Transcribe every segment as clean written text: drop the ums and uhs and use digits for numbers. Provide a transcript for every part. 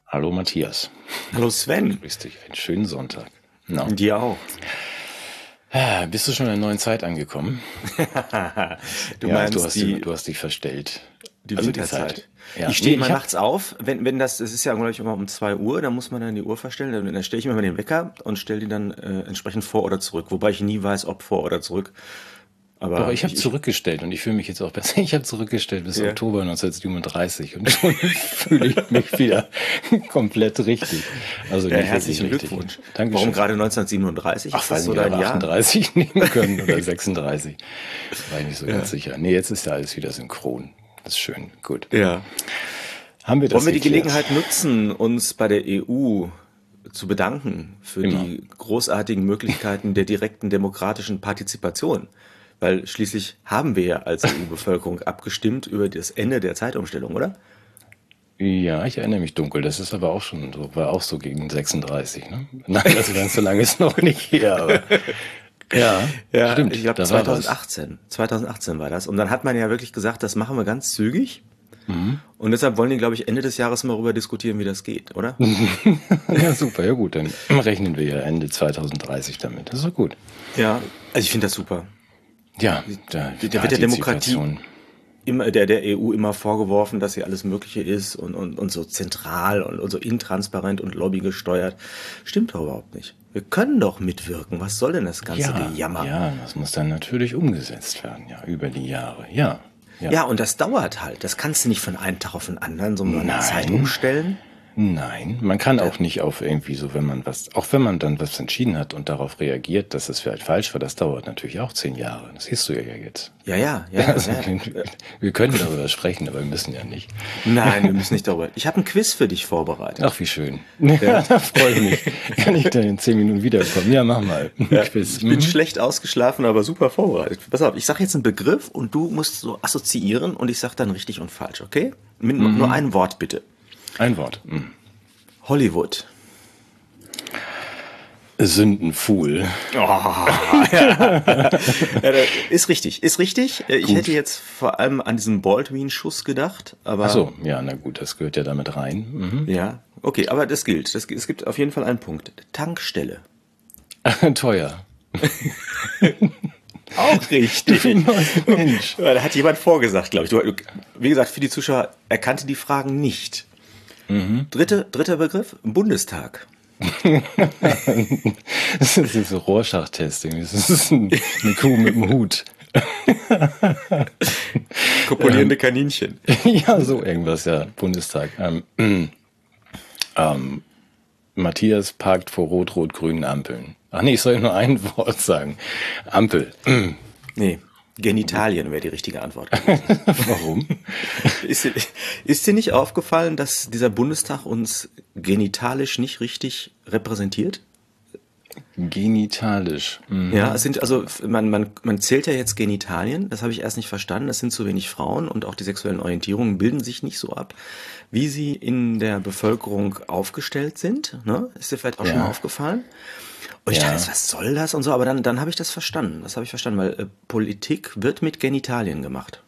Hallo Matthias. Hallo Sven. Grüß dich, einen schönen Sonntag. Na, Dir auch. bist du schon in der neuen Zeit angekommen? Du Ja, meinst du hast dich verstellt. die Also die Zeit. Winterzeit. Ja, Ich nee, stehe immer nachts auf, wenn das ist ja, glaube ich, immer um 2 Uhr, dann muss man dann die Uhr verstellen. Dann stelle ich immer den Wecker und stelle die dann entsprechend vor oder zurück. Wobei ich nie weiß, ob vor oder zurück. doch, Aber ich habe zurückgestellt und ich fühle mich jetzt auch besser. Ich habe zurückgestellt bis ja, Oktober 1937 und schon fühle ich mich wieder komplett richtig. Also ja, nicht wirklich herzlichen richtig. Glückwunsch. Warum Dankeschön. gerade 1937? Ach, Ist das weiß so nicht, ich dein hätte auch Jahr? 38 nehmen können oder 36. War ich nicht so ganz Ja. sicher. Nee, jetzt ist ja alles wieder synchron. Das ist schön. Gut. Ja. Haben wir Wollen das wir die geklärt? Gelegenheit nutzen, uns bei der EU zu bedanken für Immer. die großartigen Möglichkeiten der direkten demokratischen Partizipation? Weil schließlich haben wir ja als EU-Bevölkerung abgestimmt über das Ende der Zeitumstellung, oder? Ja, ich erinnere mich dunkel. Das ist aber auch schon so, war auch so gegen 36, ne? Nein, also ganz so lange ist noch nicht her, aber ja, Ja, ich stimmt, glaube da war was. 2018. 2018 war das. Und dann hat man ja wirklich gesagt, das machen wir ganz zügig. Mhm. Und deshalb wollen die, glaube ich, Ende des Jahres mal darüber diskutieren, wie das geht, oder? Ja, super, ja gut, dann rechnen wir ja Ende 2030 damit. Das ist doch gut. Ja, also ich finde das super. Ja, da, Da wird der Demokratie Partizipation. immer der EU immer vorgeworfen, dass sie alles Mögliche ist und so zentral und so intransparent und lobbygesteuert. Stimmt doch überhaupt nicht. Wir können doch mitwirken. Was soll denn das ganze Ja, Gejammer? ja, das muss dann natürlich umgesetzt werden, ja, über die Jahre. Ja, ja. Ja, und das dauert halt. Das kannst du nicht von einem Tag auf den anderen so eine Zeit Nein. umstellen. Nein, man kann auch nicht auf irgendwie so, wenn man was, auch wenn man dann was entschieden hat und darauf reagiert, dass es vielleicht falsch war, das dauert natürlich auch 10 Jahre. Das siehst du ja jetzt. Ja. Also, wir können darüber sprechen, aber wir müssen ja nicht. Nein, wir müssen nicht darüber. Ich habe ein Quiz für dich vorbereitet. Ach, wie schön. Ja, da freue ich mich. Kann ich dann in 10 Minuten wiederkommen? Ja, mach mal. Ja, Quiz. ich bin schlecht ausgeschlafen, aber super vorbereitet. Pass auf, ich sage jetzt einen Begriff und du musst so assoziieren und ich sage dann richtig und falsch, okay? Mit nur ein Wort bitte. Ein Wort. Hollywood. Sündenfuhl. Ja, ist richtig, ist richtig. Ich Gut. hätte jetzt vor allem an diesen Baldwin-Schuss gedacht, aber Ach so, ja, na gut, das gehört ja damit rein. ja, okay, aber das gilt. Es gibt auf jeden Fall einen Punkt. Tankstelle. Teuer. Auch richtig. Mensch. Ja, da hat jemand vorgesagt, glaube ich. Wie gesagt, für die Zuschauer erkannte die Fragen nicht. Dritter Begriff, Bundestag. Das ist so Rorschach-Testing. Das ist eine Kuh mit dem Hut. Kopulierende Kaninchen. Ja, so irgendwas, ja. Bundestag. Matthias parkt vor rot-rot-grünen Ampeln. Ach nee, ich soll nur ein Wort sagen. Ampel. Nee, Genitalien wäre die richtige Antwort. Warum? Ist dir nicht aufgefallen, dass dieser Bundestag uns genitalisch nicht richtig repräsentiert? Genitalisch. Ja, es sind also man zählt ja jetzt Genitalien, das habe ich erst nicht verstanden, das sind zu wenig Frauen und auch die sexuellen Orientierungen bilden sich nicht so ab, wie sie in der Bevölkerung aufgestellt sind, ne? Ist dir vielleicht auch schon mal Ja, aufgefallen? Und ich dachte, ja. was soll das und so, aber dann habe ich das verstanden. Das habe ich verstanden, weil Politik wird mit Genitalien gemacht.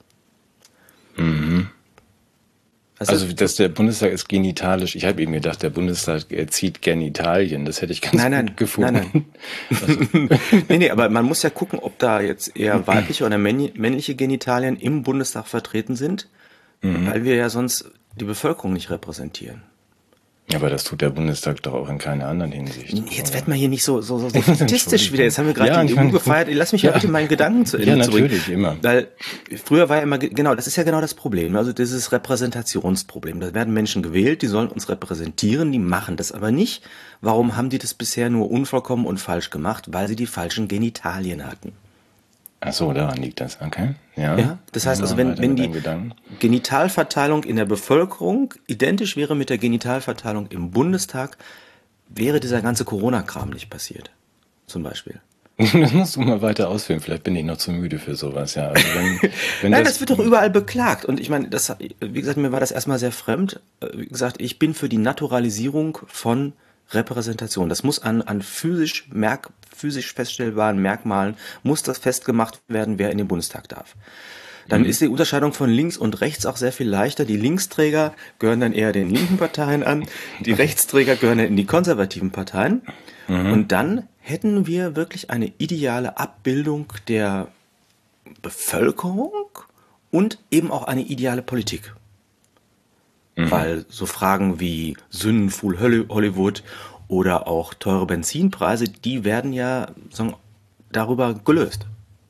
Also, Also, dass der Bundestag ist genitalisch. Ich habe eben gedacht, der Bundestag zieht Genitalien. Das hätte ich ganz nein, gut gefunden. nee, aber man muss ja gucken, ob da jetzt eher weibliche oder männliche Genitalien im Bundestag vertreten sind, weil wir ja sonst die Bevölkerung nicht repräsentieren. Aber das tut der Bundestag doch auch in keiner anderen Hinsicht. Jetzt wird man hier nicht so defätistisch wieder. Jetzt haben wir gerade Ja, die ich EU meine, gefeiert. Lass mich ja bitte meinen Gedanken zu ja, Ende zu bringen. natürlich, immer. Weil früher war ja immer, genau, das ist ja genau das Problem. Also dieses Repräsentationsproblem. Da werden Menschen gewählt, die sollen uns repräsentieren, die machen das aber nicht. Warum haben die das bisher nur unvollkommen und falsch gemacht? Weil sie die falschen Genitalien hatten. Ach so, daran liegt das. Okay. Ja. Ja, das heißt also, Weiter wenn mit die deinen Gedanken. Genitalverteilung in der Bevölkerung identisch wäre mit der Genitalverteilung im Bundestag, wäre dieser ganze Corona-Kram nicht passiert. Zum Beispiel. Das musst du mal weiter ausführen. Vielleicht bin ich noch zu müde für sowas. Ja, also wenn Nein, das wird doch überall beklagt. Und ich meine, wie gesagt, mir war das erstmal sehr fremd. Wie gesagt, ich bin für die Naturalisierung von Repräsentation. Das muss an physisch feststellbaren Merkmalen, muss das festgemacht werden, wer in den Bundestag darf. Dann ist die Unterscheidung von links und rechts auch sehr viel leichter. Die Linksträger gehören dann eher den linken Parteien an, die Rechtsträger gehören dann in die konservativen Parteien. Und dann hätten wir wirklich eine ideale Abbildung der Bevölkerung und eben auch eine ideale Politik. Weil so Fragen wie Sündenfuhl Hollywood oder auch teure Benzinpreise, die werden ja darüber gelöst.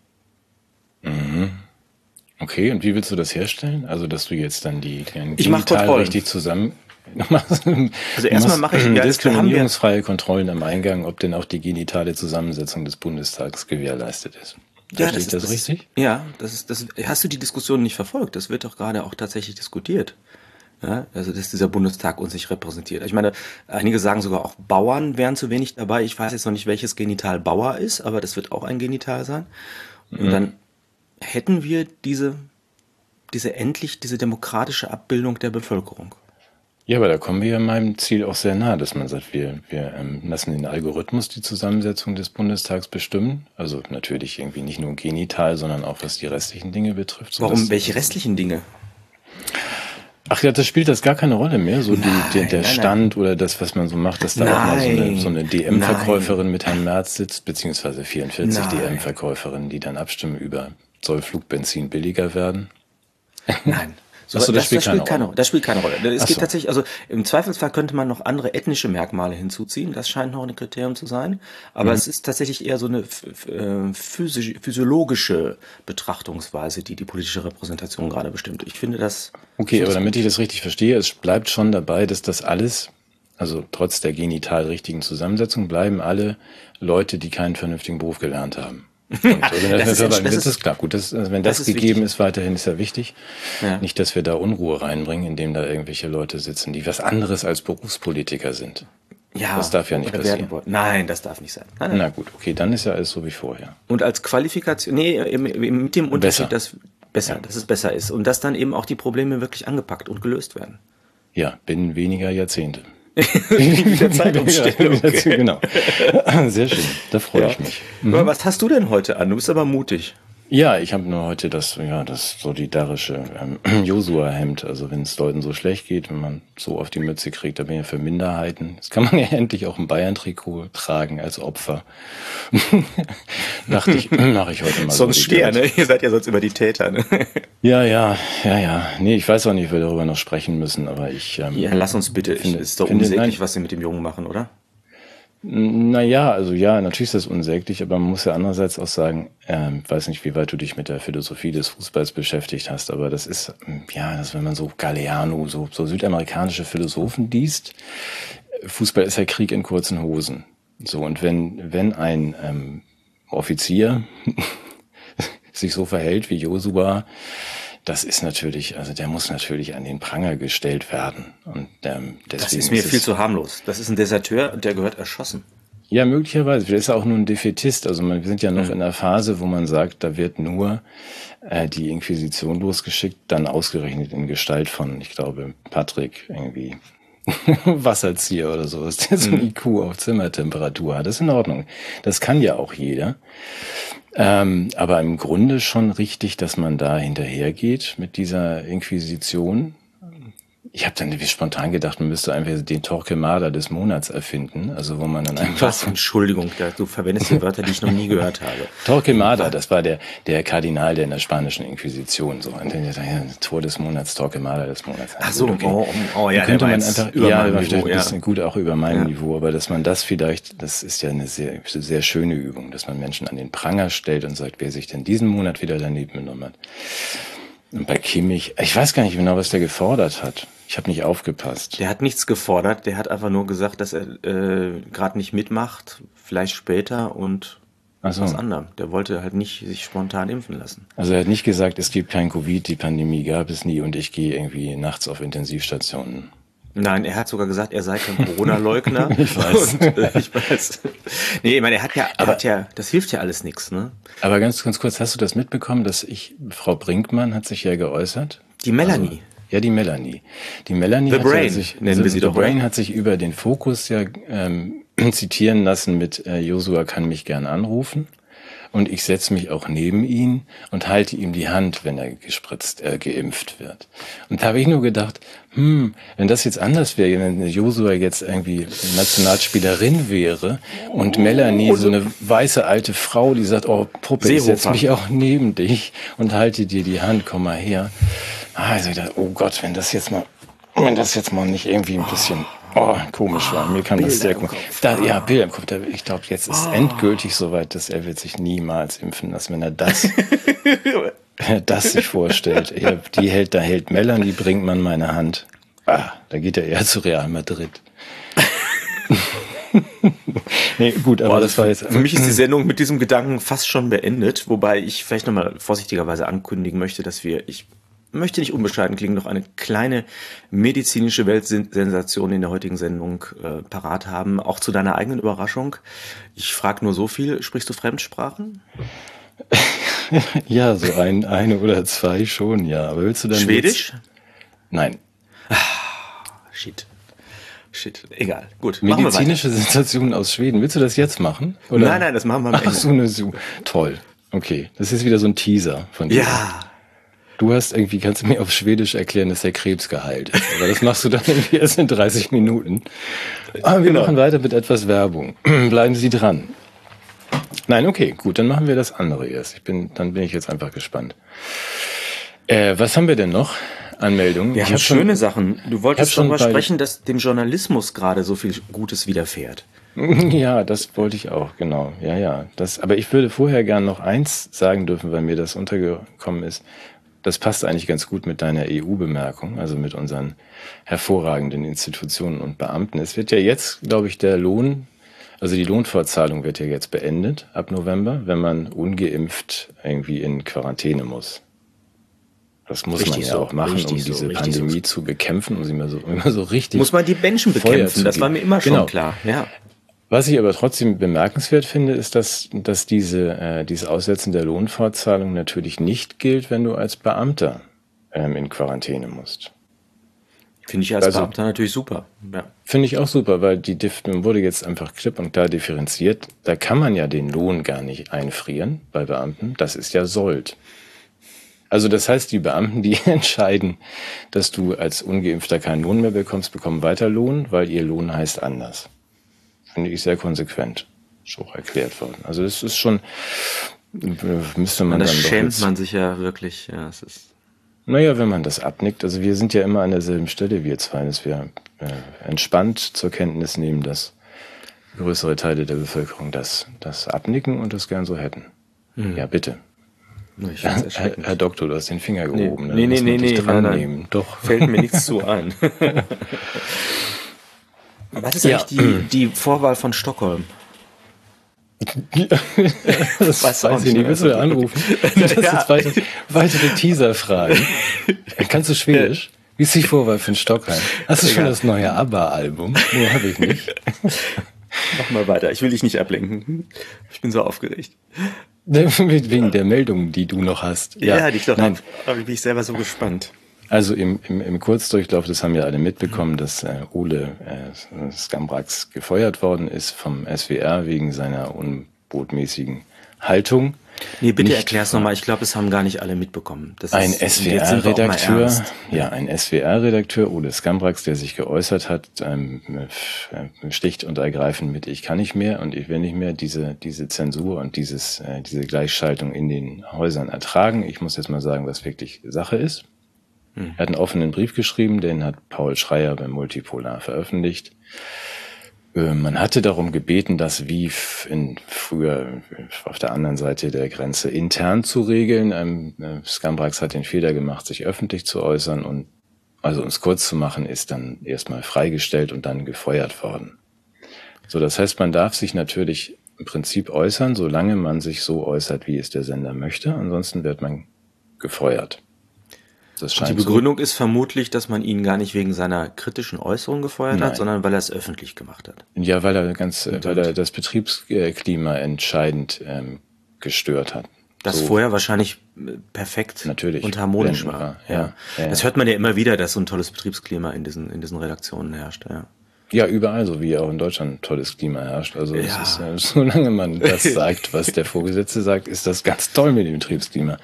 Okay, und wie willst du das herstellen? Also, dass du jetzt dann die Ich mach genital Kontrollen. richtig zusammen... Also erstmal mache ich diskriminierungsfreie Kontrollen am Eingang, ob denn auch die genitale Zusammensetzung des Bundestags gewährleistet ist. Verstehe ich das richtig? Ja, hast du die Diskussion nicht verfolgt? Das wird doch gerade auch tatsächlich diskutiert. Ja, also, dass dieser Bundestag uns nicht repräsentiert. Ich meine, einige sagen sogar auch Bauern wären zu wenig dabei. Ich weiß jetzt noch nicht, welches Genital Bauer ist, aber das wird auch ein Genital sein. Und dann hätten wir diese demokratische Abbildung der Bevölkerung. Ja, aber da kommen wir ja meinem Ziel auch sehr nah, dass man sagt, wir lassen den Algorithmus die Zusammensetzung des Bundestags bestimmen. Also natürlich irgendwie nicht nur genital, sondern auch was die restlichen Dinge betrifft. Warum? Welche restlichen Dinge? Ach ja, das spielt das gar keine Rolle mehr. So der Stand oder das, was man so macht, dass da auch mal so eine DM-Verkäuferin mit Herrn Merz sitzt, beziehungsweise 44 DM-Verkäuferinnen, die dann abstimmen über, soll Flugbenzin billiger werden? Nein. Das spielt keine Rolle. Das spielt keine Rolle. Es geht tatsächlich, also im Zweifelsfall könnte man noch andere ethnische Merkmale hinzuziehen. Das scheint noch ein Kriterium zu sein. Aber es ist tatsächlich eher so eine physiologische Betrachtungsweise, die politische Repräsentation gerade bestimmt. Ich finde das... Okay, aber damit ich das richtig verstehe, es bleibt schon dabei, dass das alles, also trotz der genital richtigen Zusammensetzung, bleiben alle Leute, die keinen vernünftigen Beruf gelernt haben. Das ist klar. Gut, wenn das gegeben ist, weiterhin ist ja wichtig. Ja. Nicht, dass wir da Unruhe reinbringen, indem da irgendwelche Leute sitzen, die was anderes als Berufspolitiker sind. Ja, das darf ja nicht passieren. Nein, das darf nicht sein. Nein. Na gut, okay, dann ist ja alles so wie vorher. Und als Qualifikation, mit dem Unterschied, dass es besser ist und dass dann eben auch die Probleme wirklich angepackt und gelöst werden. Ja, binnen weniger Jahrzehnte. Wie der Zeitumstellung. Genau. Sehr schön, da freue ich mich. Aber was hast du denn heute an? Du bist aber mutig. Ja, ich habe nur heute das solidarische Josua-Hemd. Also wenn es Leuten so schlecht geht, wenn man so auf die Mütze kriegt, da bin ich ja für Minderheiten. Das kann man ja endlich auch ein Bayern-Trikot tragen als Opfer. Dachte ich, mache ich heute mal. Sonst schwer, ne? Ihr seid ja sonst immer die Täter, ne? Ja. Nee, ich weiß auch nicht, ob wir darüber noch sprechen müssen, aber ich... ja, lass uns bitte. Es ist doch unsäglich, was sie mit dem Jungen machen, oder? Naja, also ja, natürlich ist das unsäglich, aber man muss ja andererseits auch sagen, weiß nicht, wie weit du dich mit der Philosophie des Fußballs beschäftigt hast, aber das ist, wenn man so Galeano, so südamerikanische Philosophen liest, Fußball ist ja Krieg in kurzen Hosen. So, und wenn ein Offizier sich so verhält wie Josua, das ist natürlich, also der muss natürlich an den Pranger gestellt werden. Und deswegen das ist mir viel zu harmlos. Das ist ein Deserteur und der gehört erschossen. Ja, möglicherweise. Vielleicht ist er auch nur ein Defätist. Also wir sind ja noch in einer Phase, wo man sagt, da wird nur die Inquisition losgeschickt, dann ausgerechnet in Gestalt von, ich glaube, Patrick irgendwie Wasserzieher oder sowas, der so ein IQ auf Zimmertemperatur hat. Das ist in Ordnung. Das kann ja auch jeder. Aber im Grunde schon richtig, dass man da hinterhergeht mit dieser Inquisition. Ich habe dann spontan gedacht, man müsste einfach den Torquemada des Monats erfinden, also wo man dann einfach... Was? Entschuldigung, du verwendest die Wörter, die ich noch nie gehört habe. Torquemada, das war der Kardinal, der in der spanischen Inquisition so, Tor des Monats, Torquemada des Monats. Ach so, okay. Ja, könnte man einfach über meinem Niveau, ein bisschen gut auch über meinem Niveau, aber dass man das vielleicht, das ist ja eine sehr, sehr schöne Übung, dass man Menschen an den Pranger stellt und sagt, wer sich denn diesen Monat wieder daneben genommen hat. Und bei Kimmich, ich weiß gar nicht genau, was der gefordert hat. Ich habe nicht aufgepasst. Der hat nichts gefordert, der hat einfach nur gesagt, dass er gerade nicht mitmacht, vielleicht später und was anderem. Der wollte halt nicht sich spontan impfen lassen. Also er hat nicht gesagt, es gibt kein Covid, die Pandemie gab es nie und ich gehe irgendwie nachts auf Intensivstationen. Nein, er hat sogar gesagt, er sei kein Corona-Leugner. Ich weiß. Ich weiß. Nee, ich meine, er hat ja, das hilft ja alles nichts, ne? Aber ganz kurz, hast du das mitbekommen, Frau Brinkmann hat sich ja geäußert? Die Melanie. Ja, die Melanie. Die Melanie The Brain, nennen wir sie doch. The Brain hat sich über den Fokus ja zitieren lassen mit Josua kann mich gern anrufen. und ich setze mich auch neben ihn und halte ihm die Hand, wenn er geimpft wird. Und da habe ich nur gedacht, wenn das jetzt anders wäre, wenn Josua jetzt irgendwie Nationalspielerin wäre und Melanie so eine weiße alte Frau, die sagt, oh Puppe, ich setze mich auch neben dich und halte dir die Hand, komm mal her. Also ich dachte, oh Gott, wenn das jetzt mal nicht irgendwie ein bisschen komisch war. Mir kann das sehr gut. Bilder im Kopf. Ich glaube, jetzt ist endgültig soweit, dass er wird sich niemals impfen lassen, wenn er das sich vorstellt. Da hält Melanie, bringt man meine Hand. Da geht er eher zu Real Madrid. Nee, gut, aber das war jetzt. Für mich ist die Sendung mit diesem Gedanken fast schon beendet, wobei ich vielleicht nochmal vorsichtigerweise ankündigen möchte, dass ich möchte nicht unbescheiden klingen, noch eine kleine medizinische Weltsensation in der heutigen Sendung parat haben, auch zu deiner eigenen Überraschung. Ich frage nur so viel, sprichst du Fremdsprachen? Ja, so eine oder zwei schon, ja. Aber willst du dann Schwedisch? Nein. Shit, egal, gut. Medizinische Sensationen aus Schweden. Willst du das jetzt machen? Oder? Nein, das machen wir am Ende. Toll. Okay, das ist wieder so ein Teaser von dir. Ja. Kannst du mir auf Schwedisch erklären, dass der Krebs geheilt ist. Aber das machst du dann irgendwie erst in 30 Minuten. Aber wir machen weiter mit etwas Werbung. Bleiben Sie dran. Nein, okay, gut, dann machen wir das andere erst. Dann bin ich jetzt einfach gespannt. Was haben wir denn noch an Meldungen? Ich habe schöne Sachen. Du wolltest darüber sprechen, dass dem Journalismus gerade so viel Gutes widerfährt. Ja, das wollte ich auch, genau. Ja. Aber ich würde vorher gern noch eins sagen dürfen, weil mir das untergekommen ist. Das passt eigentlich ganz gut mit deiner EU-Bemerkung, also mit unseren hervorragenden Institutionen und Beamten. Es wird ja jetzt, glaube ich, die Lohnfortzahlung wird ja jetzt beendet ab November, wenn man ungeimpft irgendwie in Quarantäne muss. Das muss man ja auch machen, um diese Pandemie zu bekämpfen, um sie immer so richtig. Muss man die Menschen bekämpfen, das war mir immer schon klar, ja. Was ich aber trotzdem bemerkenswert finde, ist, dass dieses Aussetzen der Lohnfortzahlung natürlich nicht gilt, wenn du als Beamter in Quarantäne musst. Finde ich als Beamter natürlich super. Ja. Finde ich auch super, weil wurde jetzt einfach klipp und klar differenziert. Da kann man ja den Lohn gar nicht einfrieren bei Beamten. Das ist ja Sold. Also das heißt, die Beamten, die entscheiden, dass du als Ungeimpfter keinen Lohn mehr bekommst, bekommen weiter Lohn, weil ihr Lohn heißt anders. Finde ich sehr konsequent so erklärt worden. Also das ist schon, müsste man dann doch. Das schämt man sich ja wirklich. Ja, es ist. Naja, wenn man das abnickt, also wir sind ja immer an derselben Stelle, wir zwei, dass wir entspannt zur Kenntnis nehmen, dass größere Teile der Bevölkerung das abnicken und das gern so hätten. Ja, bitte. Herr Doktor, du hast den Finger gehoben. Nee, dran nehmen. Doch. Fällt mir nichts zu ein. Was ist eigentlich die Vorwahl von Stockholm? Das weiß ich nicht. Willst du anrufen? Das ist weitere Teaser-Fragen. Kannst du Schwedisch? Wie ist die Vorwahl von Stockholm? Hast du schon das neue ABBA-Album? Nee, habe ich nicht. Mach mal weiter. Ich will dich nicht ablenken. Ich bin so aufgeregt. Wegen der Meldungen, die du noch hast. Ja, die ich doch habe. Aber bin ich selber so gespannt. Also im Kurzdurchlauf, das haben ja alle mitbekommen, dass Ole Skambrax gefeuert worden ist vom SWR wegen seiner unbotmäßigen Haltung. Nee, bitte erklär's nochmal. Ich glaube, das haben gar nicht alle mitbekommen. Ein SWR-Redakteur, Ole Skambrax, der sich geäußert hat, schlicht und ergreifend mit ich kann nicht mehr und ich will nicht mehr diese Zensur und diese Gleichschaltung in den Häusern ertragen. Ich muss jetzt mal sagen, was wirklich Sache ist. Er hat einen offenen Brief geschrieben, den hat Paul Schreier beim Multipolar veröffentlicht. Man hatte darum gebeten, das wie früher auf der anderen Seite der Grenze intern zu regeln. Skambrax hat den Fehler gemacht, sich öffentlich zu äußern und also uns kurz zu machen, ist dann erstmal freigestellt und dann gefeuert worden. So, das heißt, man darf sich natürlich im Prinzip äußern, solange man sich so äußert, wie es der Sender möchte. Ansonsten wird man gefeuert. Die Begründung ist vermutlich, dass man ihn gar nicht wegen seiner kritischen Äußerung gefeuert hat, sondern weil er es öffentlich gemacht hat. Ja, weil er das Betriebsklima entscheidend gestört hat. Das vorher wahrscheinlich perfekt und harmonisch war. Ja. Das hört man ja immer wieder, dass so ein tolles Betriebsklima in diesen Redaktionen herrscht. Ja. Ja, überall, so wie auch in Deutschland tolles Klima herrscht. Also es Ja. ist, solange man das sagt, was der Vorgesetzte sagt, ist das ganz toll mit dem Betriebsklima.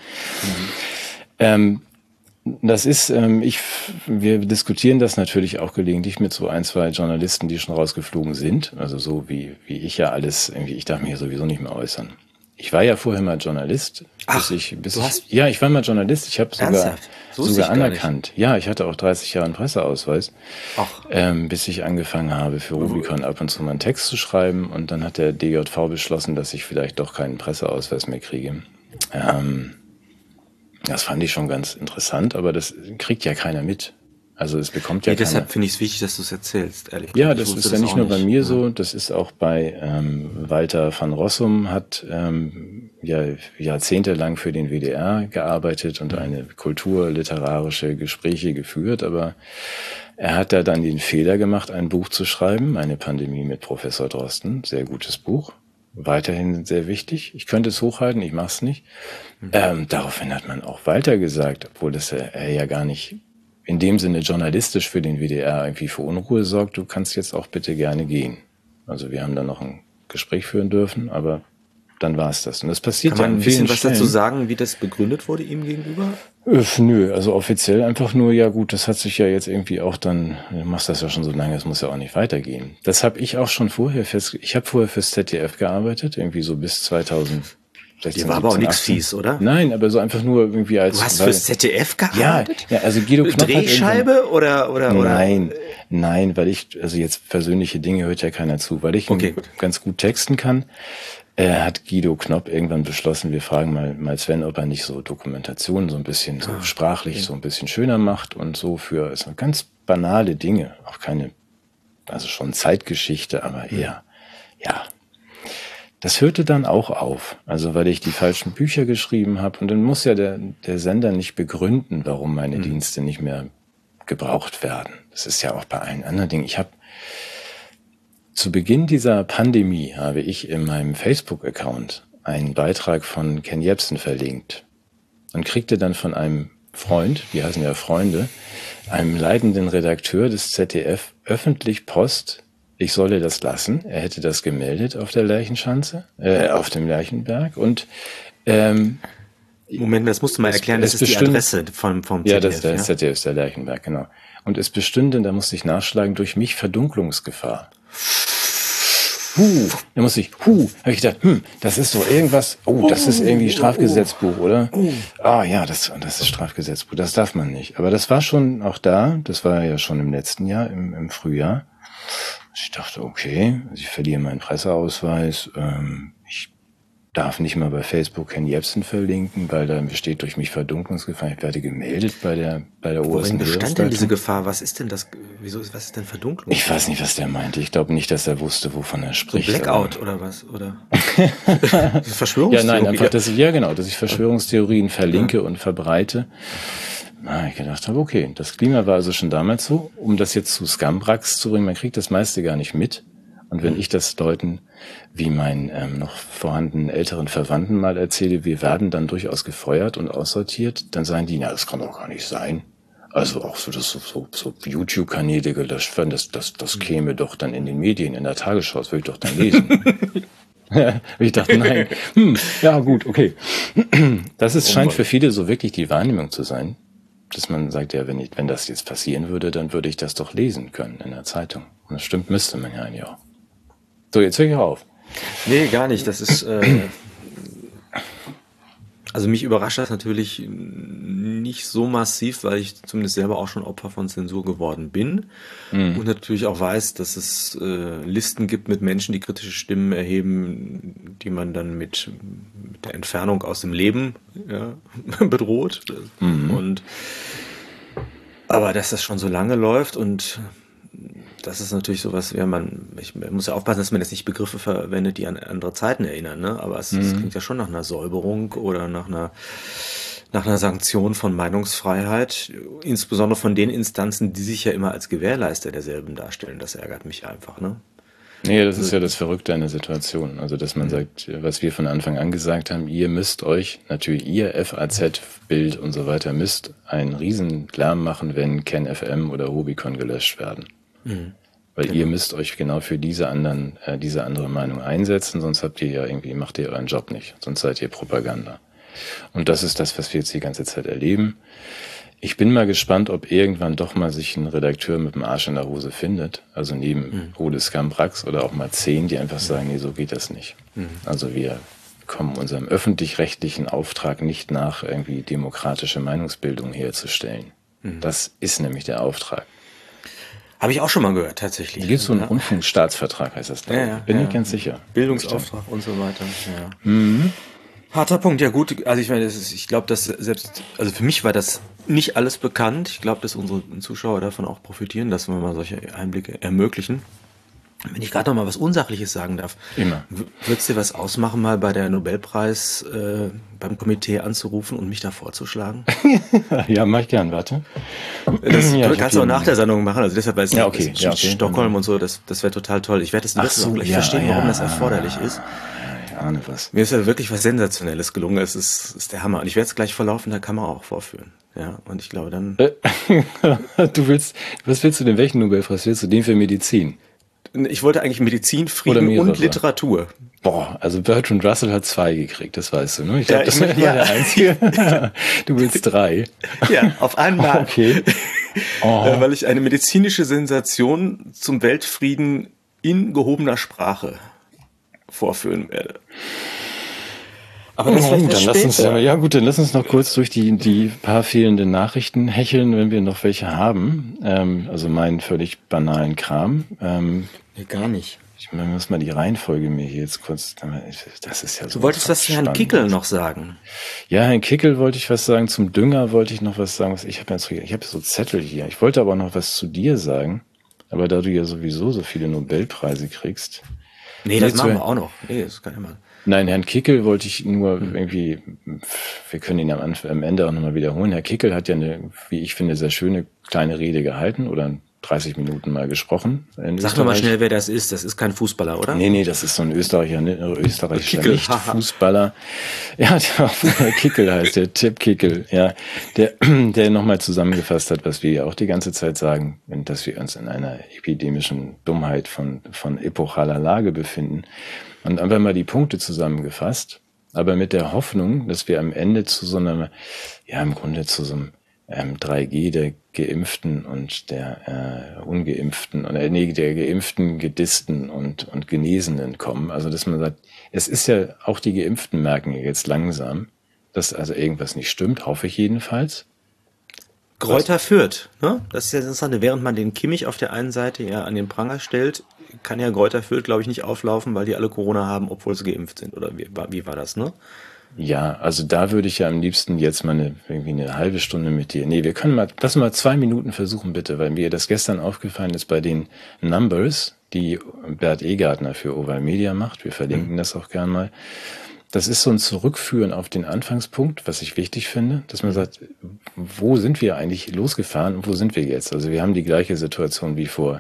Das ist, wir diskutieren das natürlich auch gelegentlich mit so ein, zwei Journalisten, die schon rausgeflogen sind. Also so wie ich ja alles, irgendwie, ich darf mich ja sowieso nicht mehr äußern. Ich war ja vorher mal Journalist. Ja, ich war mal Journalist. Ich habe sogar anerkannt. Ja, ich hatte auch 30 Jahre einen Presseausweis, bis ich angefangen habe, für Rubicon ab und zu mal einen Text zu schreiben. Und dann hat der DJV beschlossen, dass ich vielleicht doch keinen Presseausweis mehr kriege. Das fand ich schon ganz interessant, aber das kriegt ja keiner mit. Also es bekommt ja keiner. Deshalb finde ich es wichtig, dass du es erzählst, ehrlich gesagt. Ja, das ist ja nicht nur bei mir so, das ist auch bei Walter van Rossum, hat ja jahrzehntelang für den WDR gearbeitet und eine kulturliterarische Gespräche geführt, aber er hat da dann den Fehler gemacht, ein Buch zu schreiben, Eine Pandemie mit Professor Drosten, sehr gutes Buch. Weiterhin sehr wichtig. Ich könnte es hochhalten, ich mache es nicht. Daraufhin hat man auch Walter gesagt, obwohl das er ja gar nicht in dem Sinne journalistisch für den WDR irgendwie für Unruhe sorgt. Du kannst jetzt auch bitte gerne gehen. Also wir haben dann noch ein Gespräch führen dürfen, aber dann war es das. Und das passiert Kann ja man an ein bisschen vielen was Stellen. dazu sagen, wie das begründet wurde ihm gegenüber? Nö, also offiziell einfach nur, ja gut, das hat sich ja jetzt irgendwie auch dann, du machst das ja schon so lange, es muss ja auch nicht weitergehen. Das habe ich auch schon vorher ich habe vorher fürs ZDF gearbeitet, irgendwie so bis 2016. Dir war aber auch nichts fies, oder? Nein, aber so einfach nur irgendwie als... Du hast fürs ZDF gearbeitet? Ja, also Guido Knopp Drehscheibe oder? Nein, weil ich, also jetzt persönliche Dinge hört ja keiner zu, weil ich ganz gut texten kann. Hat Guido Knopp irgendwann beschlossen, wir fragen mal Sven, ob er nicht so Dokumentationen so ein bisschen so sprachlich so ein bisschen schöner macht und so für so ganz banale Dinge, auch keine, also schon Zeitgeschichte, aber eher, ja. Das hörte dann auch auf, also weil ich die falschen Bücher geschrieben habe und dann muss ja der Sender nicht begründen, warum meine Dienste nicht mehr gebraucht werden. Das ist ja auch bei allen anderen Dingen. Zu Beginn dieser Pandemie habe ich in meinem Facebook-Account einen Beitrag von Ken Jebsen verlinkt und kriegte dann von einem Freund, die heißen ja Freunde, einem leitenden Redakteur des ZDF öffentlich Post, ich solle das lassen. Er hätte das gemeldet auf der Lerchenschanze, auf dem Lerchenberg und Moment, das musst du mal erklären, das ist die Adresse vom ZDF. Ja, das ist der ZDF, ist der Lerchenberg, genau. Und es bestünde, da musste ich nachschlagen, durch mich Verdunklungsgefahr. Da musste ich, habe ich gedacht, das ist doch irgendwas, das ist irgendwie Strafgesetzbuch, oder? Ja, das ist Strafgesetzbuch, das darf man nicht. Aber das war schon auch da, das war ja schon im letzten Jahr, im Frühjahr. Ich dachte, okay, ich verliere meinen Presseausweis, ich darf nicht mal bei Facebook Ken Jebsen verlinken, weil da besteht durch mich Verdunklungsgefahr. Ich werde gemeldet bei der obersten Worin bestand denn diese Gefahr? Was ist denn das? Was ist denn Verdunklung? Ich weiß nicht, was der meinte. Ich glaube nicht, dass er wusste, wovon er spricht. So Blackout oder was? Oder? Verschwörungstheorie? Ja, nein, einfach, dass ich Verschwörungstheorien verlinke und verbreite. Ich gedacht habe, okay, das Klima war also schon damals so. Um das jetzt zu Scumbrax zu bringen, man kriegt das meiste gar nicht mit. Und wenn ich das Leuten, wie meinen noch vorhandenen älteren Verwandten mal erzähle, wir werden dann durchaus gefeuert und aussortiert, dann sagen die, das kann doch gar nicht sein. Also auch so YouTube-Kanäle gelöscht werden, das käme doch dann in den Medien, in der Tagesschau, das würde ich doch dann lesen. Ich dachte, nein, ja gut, okay. Das scheint für viele so wirklich die Wahrnehmung zu sein, dass man sagt, ja, wenn das jetzt passieren würde, dann würde ich das doch lesen können in der Zeitung. Und das stimmt, müsste man ja eigentlich auch. So, jetzt höre ich auf. Nee, gar nicht. Das ist, also mich überrascht das natürlich nicht so massiv, weil ich zumindest selber auch schon Opfer von Zensur geworden bin. Und natürlich auch weiß, dass es Listen gibt mit Menschen, die kritische Stimmen erheben, die man dann mit der Entfernung aus dem Leben bedroht. Aber dass das schon so lange läuft und das ist natürlich sowas, man muss ja aufpassen, dass man jetzt nicht Begriffe verwendet, die an andere Zeiten erinnern, ne? Aber es klingt ja schon nach einer Säuberung oder nach einer Sanktion von Meinungsfreiheit, insbesondere von den Instanzen, die sich ja immer als Gewährleister derselben darstellen. Das ärgert mich einfach, ne? Nee, das ist ja das Verrückte an der Situation. Also, dass man sagt, was wir von Anfang an gesagt haben, ihr müsst euch, natürlich ihr, FAZ, Bild und so weiter, müsst einen riesen Lärm machen, wenn Ken FM oder Rubicon gelöscht werden. Weil ihr müsst euch genau für diese andere Meinung einsetzen, sonst macht ihr euren Job nicht, sonst seid ihr Propaganda. Und das ist das, was wir jetzt die ganze Zeit erleben. Ich bin mal gespannt, ob irgendwann doch mal sich ein Redakteur mit dem Arsch in der Hose findet, also neben Ole Skambrax oder auch mal 10, die einfach sagen, nee, so geht das nicht. Also wir kommen unserem öffentlich-rechtlichen Auftrag nicht nach, irgendwie demokratische Meinungsbildung herzustellen. Das ist nämlich der Auftrag. Habe ich auch schon mal gehört, tatsächlich. Da gibt es so einen Rundfunkstaatsvertrag, heißt das. Bin ich ganz sicher. Bildungsauftrag und so weiter. Ja. Harter Punkt, ja gut. Also ich meine, ich glaube, dass also für mich war das nicht alles bekannt. Ich glaube, dass unsere Zuschauer davon auch profitieren, dass wir mal solche Einblicke ermöglichen. Wenn ich gerade noch mal was Unsachliches sagen darf. Immer. Würd's dir was ausmachen, mal bei der Nobelpreis beim Komitee anzurufen und mich da vorzuschlagen? Ja, mach ich gern, warte. Das kannst du auch nach der Sendung machen, also deshalb weiß ich okay. Stockholm und so, das wäre total toll. Ich werde das auch gleich verstehen, warum das erforderlich ist. Ich ahne was. Mir ist ja wirklich was Sensationelles gelungen, es ist der Hammer. Und ich werde es gleich vor laufender Kamera auch vorführen. Ja, und ich glaube dann... Was willst du denn, welchen Nobelpreis willst du? Den für Medizin? Ich wollte eigentlich Medizin, Frieden und Literatur. Boah, also Bertrand Russell hat 2 gekriegt, das weißt du, ne? Ich glaube, das war der Einzige. Du willst 3. Ja, auf einmal. Okay. Weil ich eine medizinische Sensation zum Weltfrieden in gehobener Sprache vorführen werde. Aber das dann lass uns noch kurz durch die paar fehlenden Nachrichten hecheln, wenn wir noch welche haben. Also meinen völlig banalen Kram. Nee, gar nicht. Ich muss mal die Reihenfolge mir hier jetzt kurz, das ist ja so. Du wolltest was zu Herrn Kickel noch sagen. Ja, Herrn Kickel wollte ich was sagen, zum Dünger wollte ich noch was sagen. Ich habe so Zettel hier. Ich wollte aber auch noch was zu dir sagen. Aber da du ja sowieso so viele Nobelpreise kriegst. Nee, das machen wir auch noch. Nee, das kann ja mal. Nein, Herrn Kickel wollte ich nur irgendwie, wir können ihn am Ende auch nochmal wiederholen. Herr Kickel hat ja eine, wie ich finde, sehr schöne kleine Rede gehalten oder 30 Minuten mal gesprochen. Sag doch mal schnell, wer das ist. Das ist kein Fußballer, oder? Nee, das ist so ein österreichischer Nicht-Fußballer. Ja, der Kickel heißt der, Tipp Kickel, ja, der nochmal zusammengefasst hat, was wir ja auch die ganze Zeit sagen, dass wir uns in einer epidemischen Dummheit von epochaler Lage befinden. Und einfach mal die Punkte zusammengefasst, aber mit der Hoffnung, dass wir am Ende zu so einem 3G der Geimpften und der Ungeimpften oder der Geimpften, Gedissten und Genesenen kommen. Also dass man sagt, es ist ja, auch die Geimpften merken jetzt langsam, dass also irgendwas nicht stimmt, hoffe ich jedenfalls. Greuther Fürth, ne? Das ist ja interessant. Während man den Kimmich auf der einen Seite ja an den Pranger stellt, kann ja Greuther Fürth, glaube ich, nicht auflaufen, weil die alle Corona haben, obwohl sie geimpft sind. Oder wie war das, ne? Ja, also da würde ich ja am liebsten jetzt mal irgendwie eine halbe Stunde mit dir. Nee, lass mal 2 Minuten versuchen, bitte, weil mir das gestern aufgefallen ist bei den Numbers, die Bert Egartner für Oval Media macht. Wir verlinken das auch gern mal. Das ist so ein Zurückführen auf den Anfangspunkt, was ich wichtig finde, dass man sagt, wo sind wir eigentlich losgefahren und wo sind wir jetzt? Also wir haben die gleiche Situation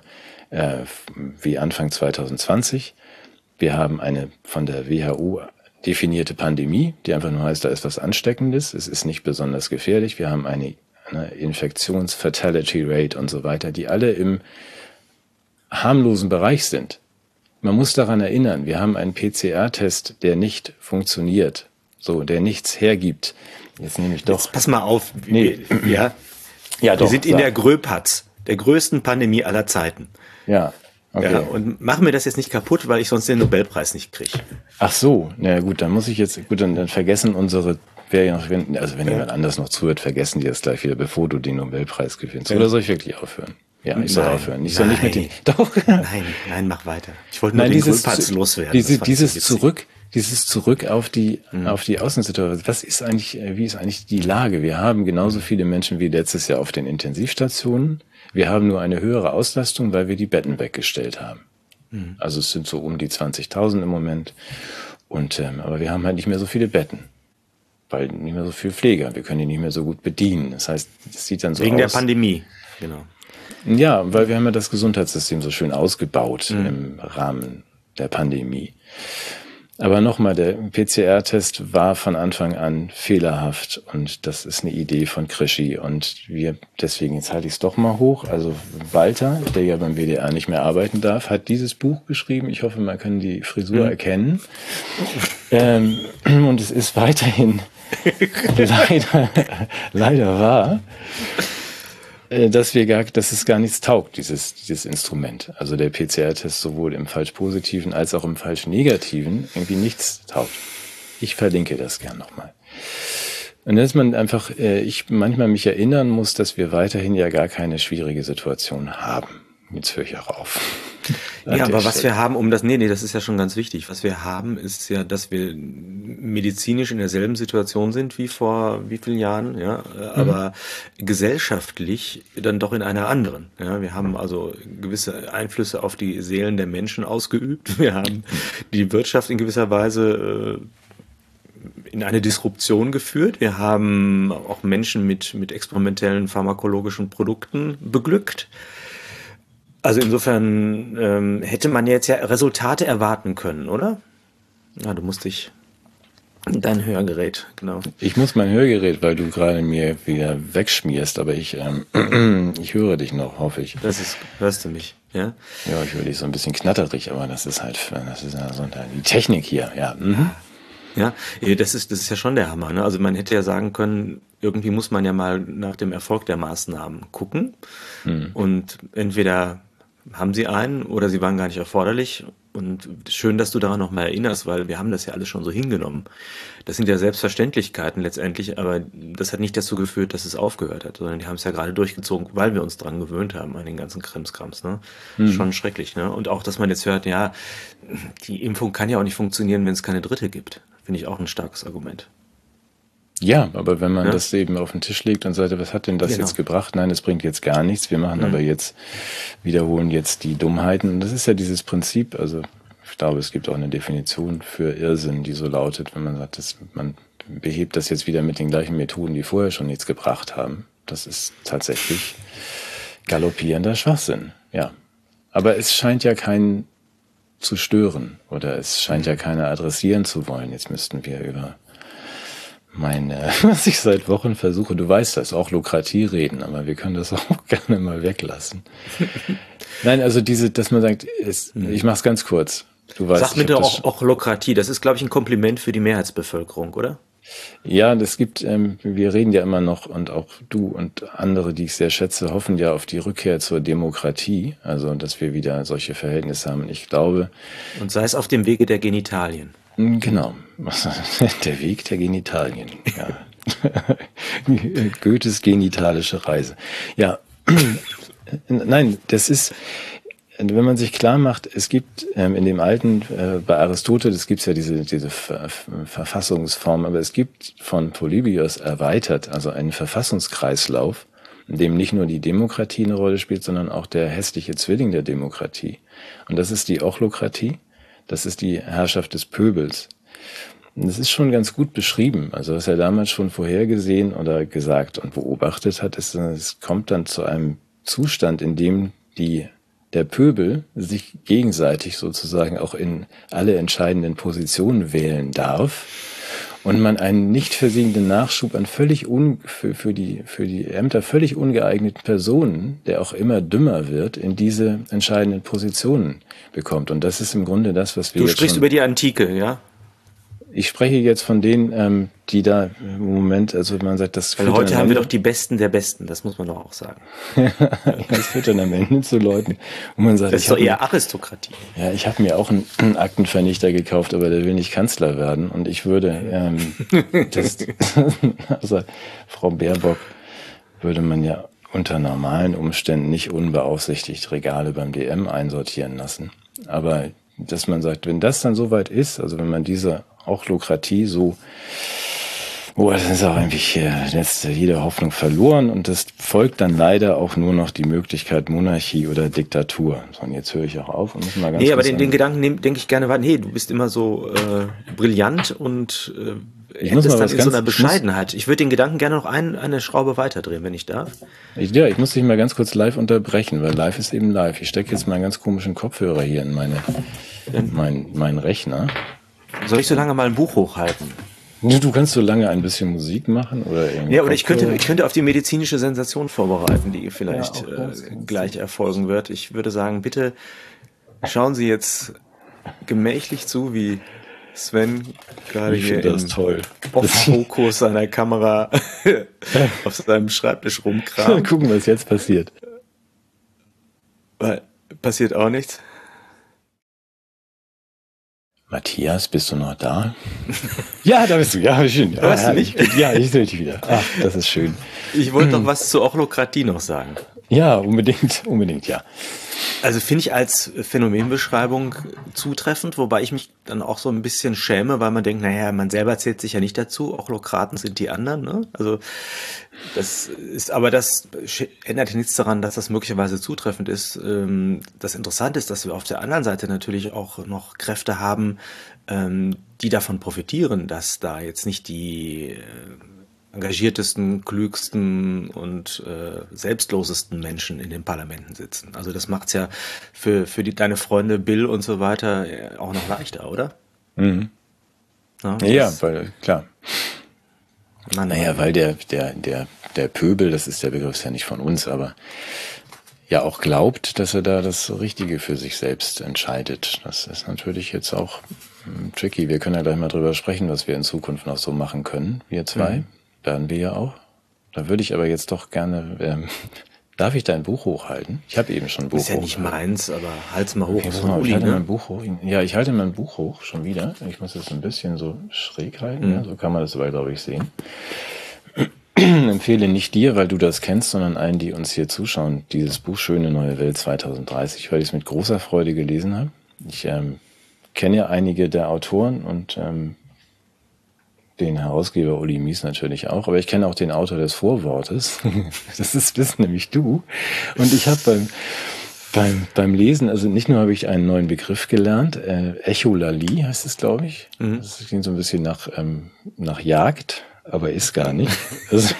wie Anfang 2020. Wir haben eine von der WHO definierte Pandemie, die einfach nur heißt, da ist was Ansteckendes, es ist nicht besonders gefährlich. Wir haben eine Infektions-Fatality-Rate und so weiter, die alle im harmlosen Bereich sind. Man muss daran erinnern, wir haben einen PCR-Test, der nicht funktioniert, der nichts hergibt. Jetzt nehme ich doch. Jetzt pass mal auf. Nee. Ja, doch. Wir sind in der Gröpatz, der größten Pandemie aller Zeiten. Ja. Okay. Ja, und mach mir das jetzt nicht kaputt, weil ich sonst den Nobelpreis nicht kriege. Ach so, na gut, dann dann vergessen wenn jemand anders noch zuhört, vergessen die das gleich wieder, bevor du den Nobelpreis gewinnst. Oder soll ich wirklich aufhören? Ja, ich soll aufhören. Ich soll nicht mit den. Doch. Nein, mach weiter. Ich wollte nur den Gröpatz loswerden. Dieses Zurück auf die Außensituation. Wie ist eigentlich die Lage? Wir haben genauso viele Menschen wie letztes Jahr auf den Intensivstationen. Wir haben nur eine höhere Auslastung, weil wir die Betten weggestellt haben. Also es sind so um die 20.000 im Moment. Aber wir haben halt nicht mehr so viele Betten. Weil nicht mehr so viel Pfleger. Wir können die nicht mehr so gut bedienen. Das heißt, das sieht dann so Wegen aus. der Pandemie, genau. Ja, weil wir haben ja das Gesundheitssystem so schön ausgebaut im Rahmen der Pandemie. Aber nochmal, der PCR-Test war von Anfang an fehlerhaft und das ist eine Idee von Krischi und deswegen, jetzt halte ich es doch mal hoch, also Walter, der ja beim WDR nicht mehr arbeiten darf, hat dieses Buch geschrieben, ich hoffe, man kann die Frisur erkennen, und es ist weiterhin leider wahr, dass es gar nichts taugt, dieses Instrument. Also der PCR-Test sowohl im Falsch-Positiven als auch im Falsch-Negativen irgendwie nichts taugt. Ich verlinke das gern nochmal. Und dass man einfach, ich manchmal mich erinnern muss, dass wir weiterhin ja gar keine schwierige Situation haben. Jetzt höre ich auch auf. Ja, aber was wir haben, das ist ja schon ganz wichtig. Was wir haben, ist ja, dass wir medizinisch in derselben Situation sind wie vor wie vielen Jahren, ja, aber gesellschaftlich dann doch in einer anderen. Ja, wir haben also gewisse Einflüsse auf die Seelen der Menschen ausgeübt. Wir haben die Wirtschaft in gewisser Weise in eine Disruption geführt. Wir haben auch Menschen mit experimentellen pharmakologischen Produkten beglückt. Also insofern hätte man jetzt ja Resultate erwarten können, oder? Ja, du musst dich dein Hörgerät, genau. Ich muss mein Hörgerät, weil du gerade mir wieder wegschmierst, aber ich höre dich noch, hoffe ich. Hörst du mich, ja? Ja, ich höre dich so ein bisschen knatterig, aber das ist ja so die Technik hier, ja. Mhm. Ja, das ist ja schon der Hammer, ne? Also man hätte ja sagen können, irgendwie muss man ja mal nach dem Erfolg der Maßnahmen gucken. Und entweder haben sie einen oder sie waren gar nicht erforderlich. Und schön, dass du daran nochmal erinnerst, weil wir haben das ja alles schon so hingenommen. Das sind ja Selbstverständlichkeiten letztendlich, aber das hat nicht dazu geführt, dass es aufgehört hat, sondern die haben es ja gerade durchgezogen, weil wir uns dran gewöhnt haben an den ganzen Krimskrams. Ne? Schon schrecklich. Ne? Und auch, dass man jetzt hört, ja, die Impfung kann ja auch nicht funktionieren, wenn es keine dritte gibt. Finde ich auch ein starkes Argument. Ja, aber wenn man das eben auf den Tisch legt und sagt, was hat denn das jetzt gebracht? Nein, das bringt jetzt gar nichts. Wir machen aber wiederholen jetzt die Dummheiten. Und das ist ja dieses Prinzip, also ich glaube, es gibt auch eine Definition für Irrsinn, die so lautet, wenn man sagt, man behebt das jetzt wieder mit den gleichen Methoden, die vorher schon nichts gebracht haben. Das ist tatsächlich galoppierender Schwachsinn, ja. Aber es scheint ja keinen zu stören oder es scheint ja keiner adressieren zu wollen. Jetzt müssten wir über was ich seit Wochen versuche, du weißt das, auch Lokratie reden, aber wir können das auch gerne mal weglassen. Nein, also dass man sagt, ich mach's ganz kurz. Du weißt, sag mir doch auch Lokratie, das ist, glaube ich, ein Kompliment für die Mehrheitsbevölkerung, oder? Ja, wir reden ja immer noch und auch du und andere, die ich sehr schätze, hoffen ja auf die Rückkehr zur Demokratie, also dass wir wieder solche Verhältnisse haben. Ich glaube. Und sei es auf dem Wege der Genitalien. Genau, der Weg der Genitalien. Ja. Goethes genitalische Reise. Ja, nein, das ist, wenn man sich klar macht, es gibt in dem alten, bei Aristoteles gibt es ja diese Verfassungsform, aber es gibt von Polybios erweitert, also einen Verfassungskreislauf, in dem nicht nur die Demokratie eine Rolle spielt, sondern auch der hässliche Zwilling der Demokratie. Und das ist die Ochlokratie. Das ist die Herrschaft des Pöbels. Und das ist schon ganz gut beschrieben. Also was er damals schon vorhergesehen oder gesagt und beobachtet hat, ist, es kommt dann zu einem Zustand, in dem der Pöbel sich gegenseitig sozusagen auch in alle entscheidenden Positionen wählen darf und man einen nicht versiegenden Nachschub an für die Ämter völlig ungeeigneten Personen, der auch immer dümmer wird, in diese entscheidenden Positionen bekommt. Und das ist im Grunde das, was wir Du sprichst über die Antike, ja? Ich spreche jetzt von denen, die da im Moment, also man sagt, das Weil heute haben wir doch die Besten der Besten, das muss man doch auch sagen. Das führt dann am Ende zu Leuten, wo man sagt, das ist doch eher Aristokratie. Ja, ich habe mir auch einen Aktenvernichter gekauft, aber der will nicht Kanzler werden. Und ich würde, also Frau Baerbock würde man ja unter normalen Umständen nicht unbeaufsichtigt Regale beim DM einsortieren lassen. Aber dass man sagt, wenn das dann soweit ist, also wenn man diese Ochlokratie so, das ist auch eigentlich jetzt jede Hoffnung verloren und das folgt dann leider auch nur noch die Möglichkeit Monarchie oder Diktatur. So, und jetzt höre ich auch auf und muss mal ganz aber den Gedanken denke ich gerne weiter. Nee, du bist immer so brillant und hättest dann in so einer Bescheidenheit. Ich würde den Gedanken gerne noch eine Schraube weiterdrehen, wenn ich darf. Ich muss dich mal ganz kurz live unterbrechen, weil live ist eben live. Ich stecke jetzt mal einen ganz komischen Kopfhörer hier in meinen Rechner. Soll ich so lange mal ein Buch hochhalten? Du kannst so lange ein bisschen Musik machen oder irgendwie. Ja, oder ich könnte auf die medizinische Sensation vorbereiten, die vielleicht gleich erfolgen wird. Ich würde sagen, bitte schauen Sie jetzt gemächlich zu, wie Sven gerade hier im Off-Fokus seiner Kamera auf seinem Schreibtisch rumkramt. Gucken, was jetzt passiert. Passiert auch nichts. Matthias, bist du noch da? Ja, da bist du. Ja, schön. Hörst du mich? Ja, ich sehe dich wieder. Ach, das ist schön. Ich wollte noch was zur Ochlokratie noch sagen. Ja, unbedingt, ja. Also finde ich als Phänomenbeschreibung zutreffend, wobei ich mich dann auch so ein bisschen schäme, weil man denkt, naja, man selber zählt sich ja nicht dazu, Ochlokraten sind die anderen, ne? Also das ändert nichts daran, dass das möglicherweise zutreffend ist. Das Interessante ist, dass wir auf der anderen Seite natürlich auch noch Kräfte haben, die davon profitieren, dass da jetzt nicht die engagiertesten, klügsten und selbstlosesten Menschen in den Parlamenten sitzen. Also das macht's ja für deine Freunde Bill und so weiter auch noch leichter, oder? Mhm. Ja, weil, klar. Weil der Pöbel, das ist der Begriff, ist ja nicht von uns, aber ja auch glaubt, dass er da das Richtige für sich selbst entscheidet. Das ist natürlich jetzt auch tricky. Wir können ja gleich mal drüber sprechen, was wir in Zukunft noch so machen können, wir zwei. Werden wir ja auch. Da würde ich aber jetzt doch gerne, darf ich dein Buch hochhalten? Ich habe eben schon ein Buch hochgehalten. Ist ja nicht meins, aber halt's mal hoch. Okay, ich halte mein Buch hoch. Ja, ich halte mein Buch hoch, schon wieder. Ich muss es ein bisschen so schräg halten, ja, so kann man das aber, glaube ich, sehen. Empfehle nicht dir, weil du das kennst, sondern allen, die uns hier zuschauen, dieses Buch Schöne neue Welt 2030, weil ich es mit großer Freude gelesen habe. Ich kenne ja einige der Autoren und den Herausgeber Uli Mies natürlich auch, aber ich kenne auch den Autor des Vorwortes. Das bist nämlich du. Und ich habe beim Lesen, also nicht nur habe ich einen neuen Begriff gelernt, Echolalie heißt es, glaube ich. Das klingt so ein bisschen nach Jagd, aber ist gar nicht. Also,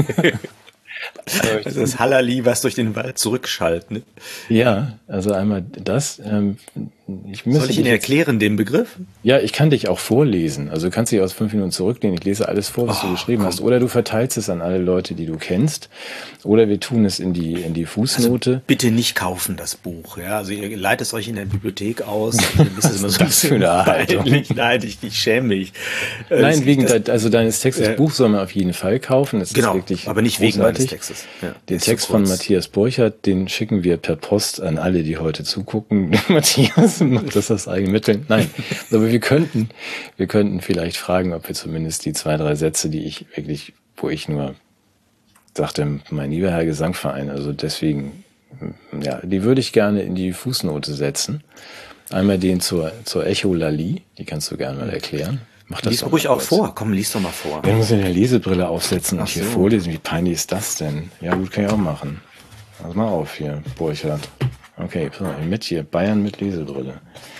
das ist Hallali, was durch den Wald zurückschallt, ne? Ja, also einmal das. Soll ich Ihnen erklären, den Begriff? Ja, ich kann dich auch vorlesen. Also du kannst dich aus 5 Minuten zurücklehnen. Ich lese alles vor, was du geschrieben hast. Oder du verteilst es an alle Leute, die du kennst. Oder wir tun es in die Fußnote. Also bitte nicht kaufen, das Buch. Ja, also ihr leitet es euch in der Bibliothek aus. Also, das ist immer so das für eine Haltung. Nein, ich schäme mich. Nein, wegen deines Textes. Das Buch soll man auf jeden Fall kaufen. Das genau, ist wirklich aber nicht großartig. Wegen meines Textes. Ja, den Text von Matthias Borchert, den schicken wir per Post an alle, die heute zugucken. Matthias macht das aus eigenen Mitteln. Nein, aber wir könnten vielleicht fragen, ob wir zumindest die 2, 3 Sätze, wo ich nur sagte, mein lieber Herr Gesangverein, also deswegen, ja, die würde ich gerne in die Fußnote setzen. Einmal den zur Echolalie, die kannst du gerne mal erklären. Mach das lies ruhig auch vor. Komm, lies doch mal vor. Wir müssen eine Lesebrille aufsetzen und hier vorlesen. Wie peinlich ist das denn? Ja gut, kann ich auch machen. Pass mal auf hier, Borchert. Okay, mit hier, Bayern mit Lesebrille.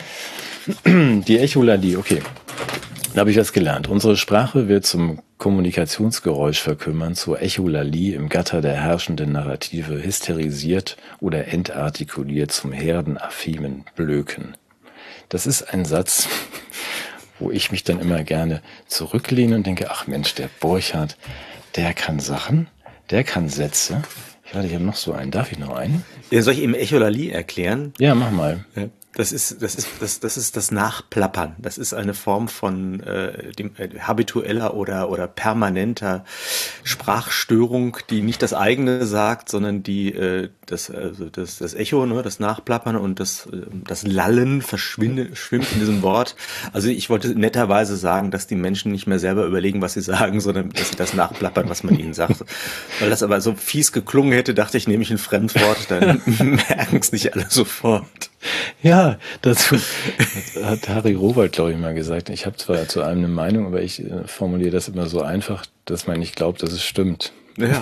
Die Echolalie, okay. Da habe ich was gelernt. Unsere Sprache wird zum Kommunikationsgeräusch verkümmern, zur Echolalie im Gatter der herrschenden Narrative hysterisiert oder entartikuliert zum herdenaffimen Blöken. Das ist ein Satz, wo ich mich dann immer gerne zurücklehne und denke, ach Mensch, der Borchert, der kann Sachen, der kann Sätze. Ich habe noch so einen. Darf ich noch einen? Ja, soll ich eben Echolalie erklären? Ja, mach mal. Ja. Das ist das Nachplappern. Das ist eine Form von habitueller oder permanenter Sprachstörung, die nicht das eigene sagt, sondern die das Echo, ne, das Nachplappern und das Lallen schwimmt in diesem Wort. Also ich wollte netterweise sagen, dass die Menschen nicht mehr selber überlegen, was sie sagen, sondern dass sie das nachplappern, was man ihnen sagt. Weil das aber so fies geklungen hätte, dachte ich, nehme ich ein Fremdwort, dann merken es nicht alle sofort. Ja, dazu hat Harry Robert, glaube ich, mal gesagt. Ich habe zwar zu einem eine Meinung, aber ich formuliere das immer so einfach, dass man nicht glaubt, dass es stimmt. Ja.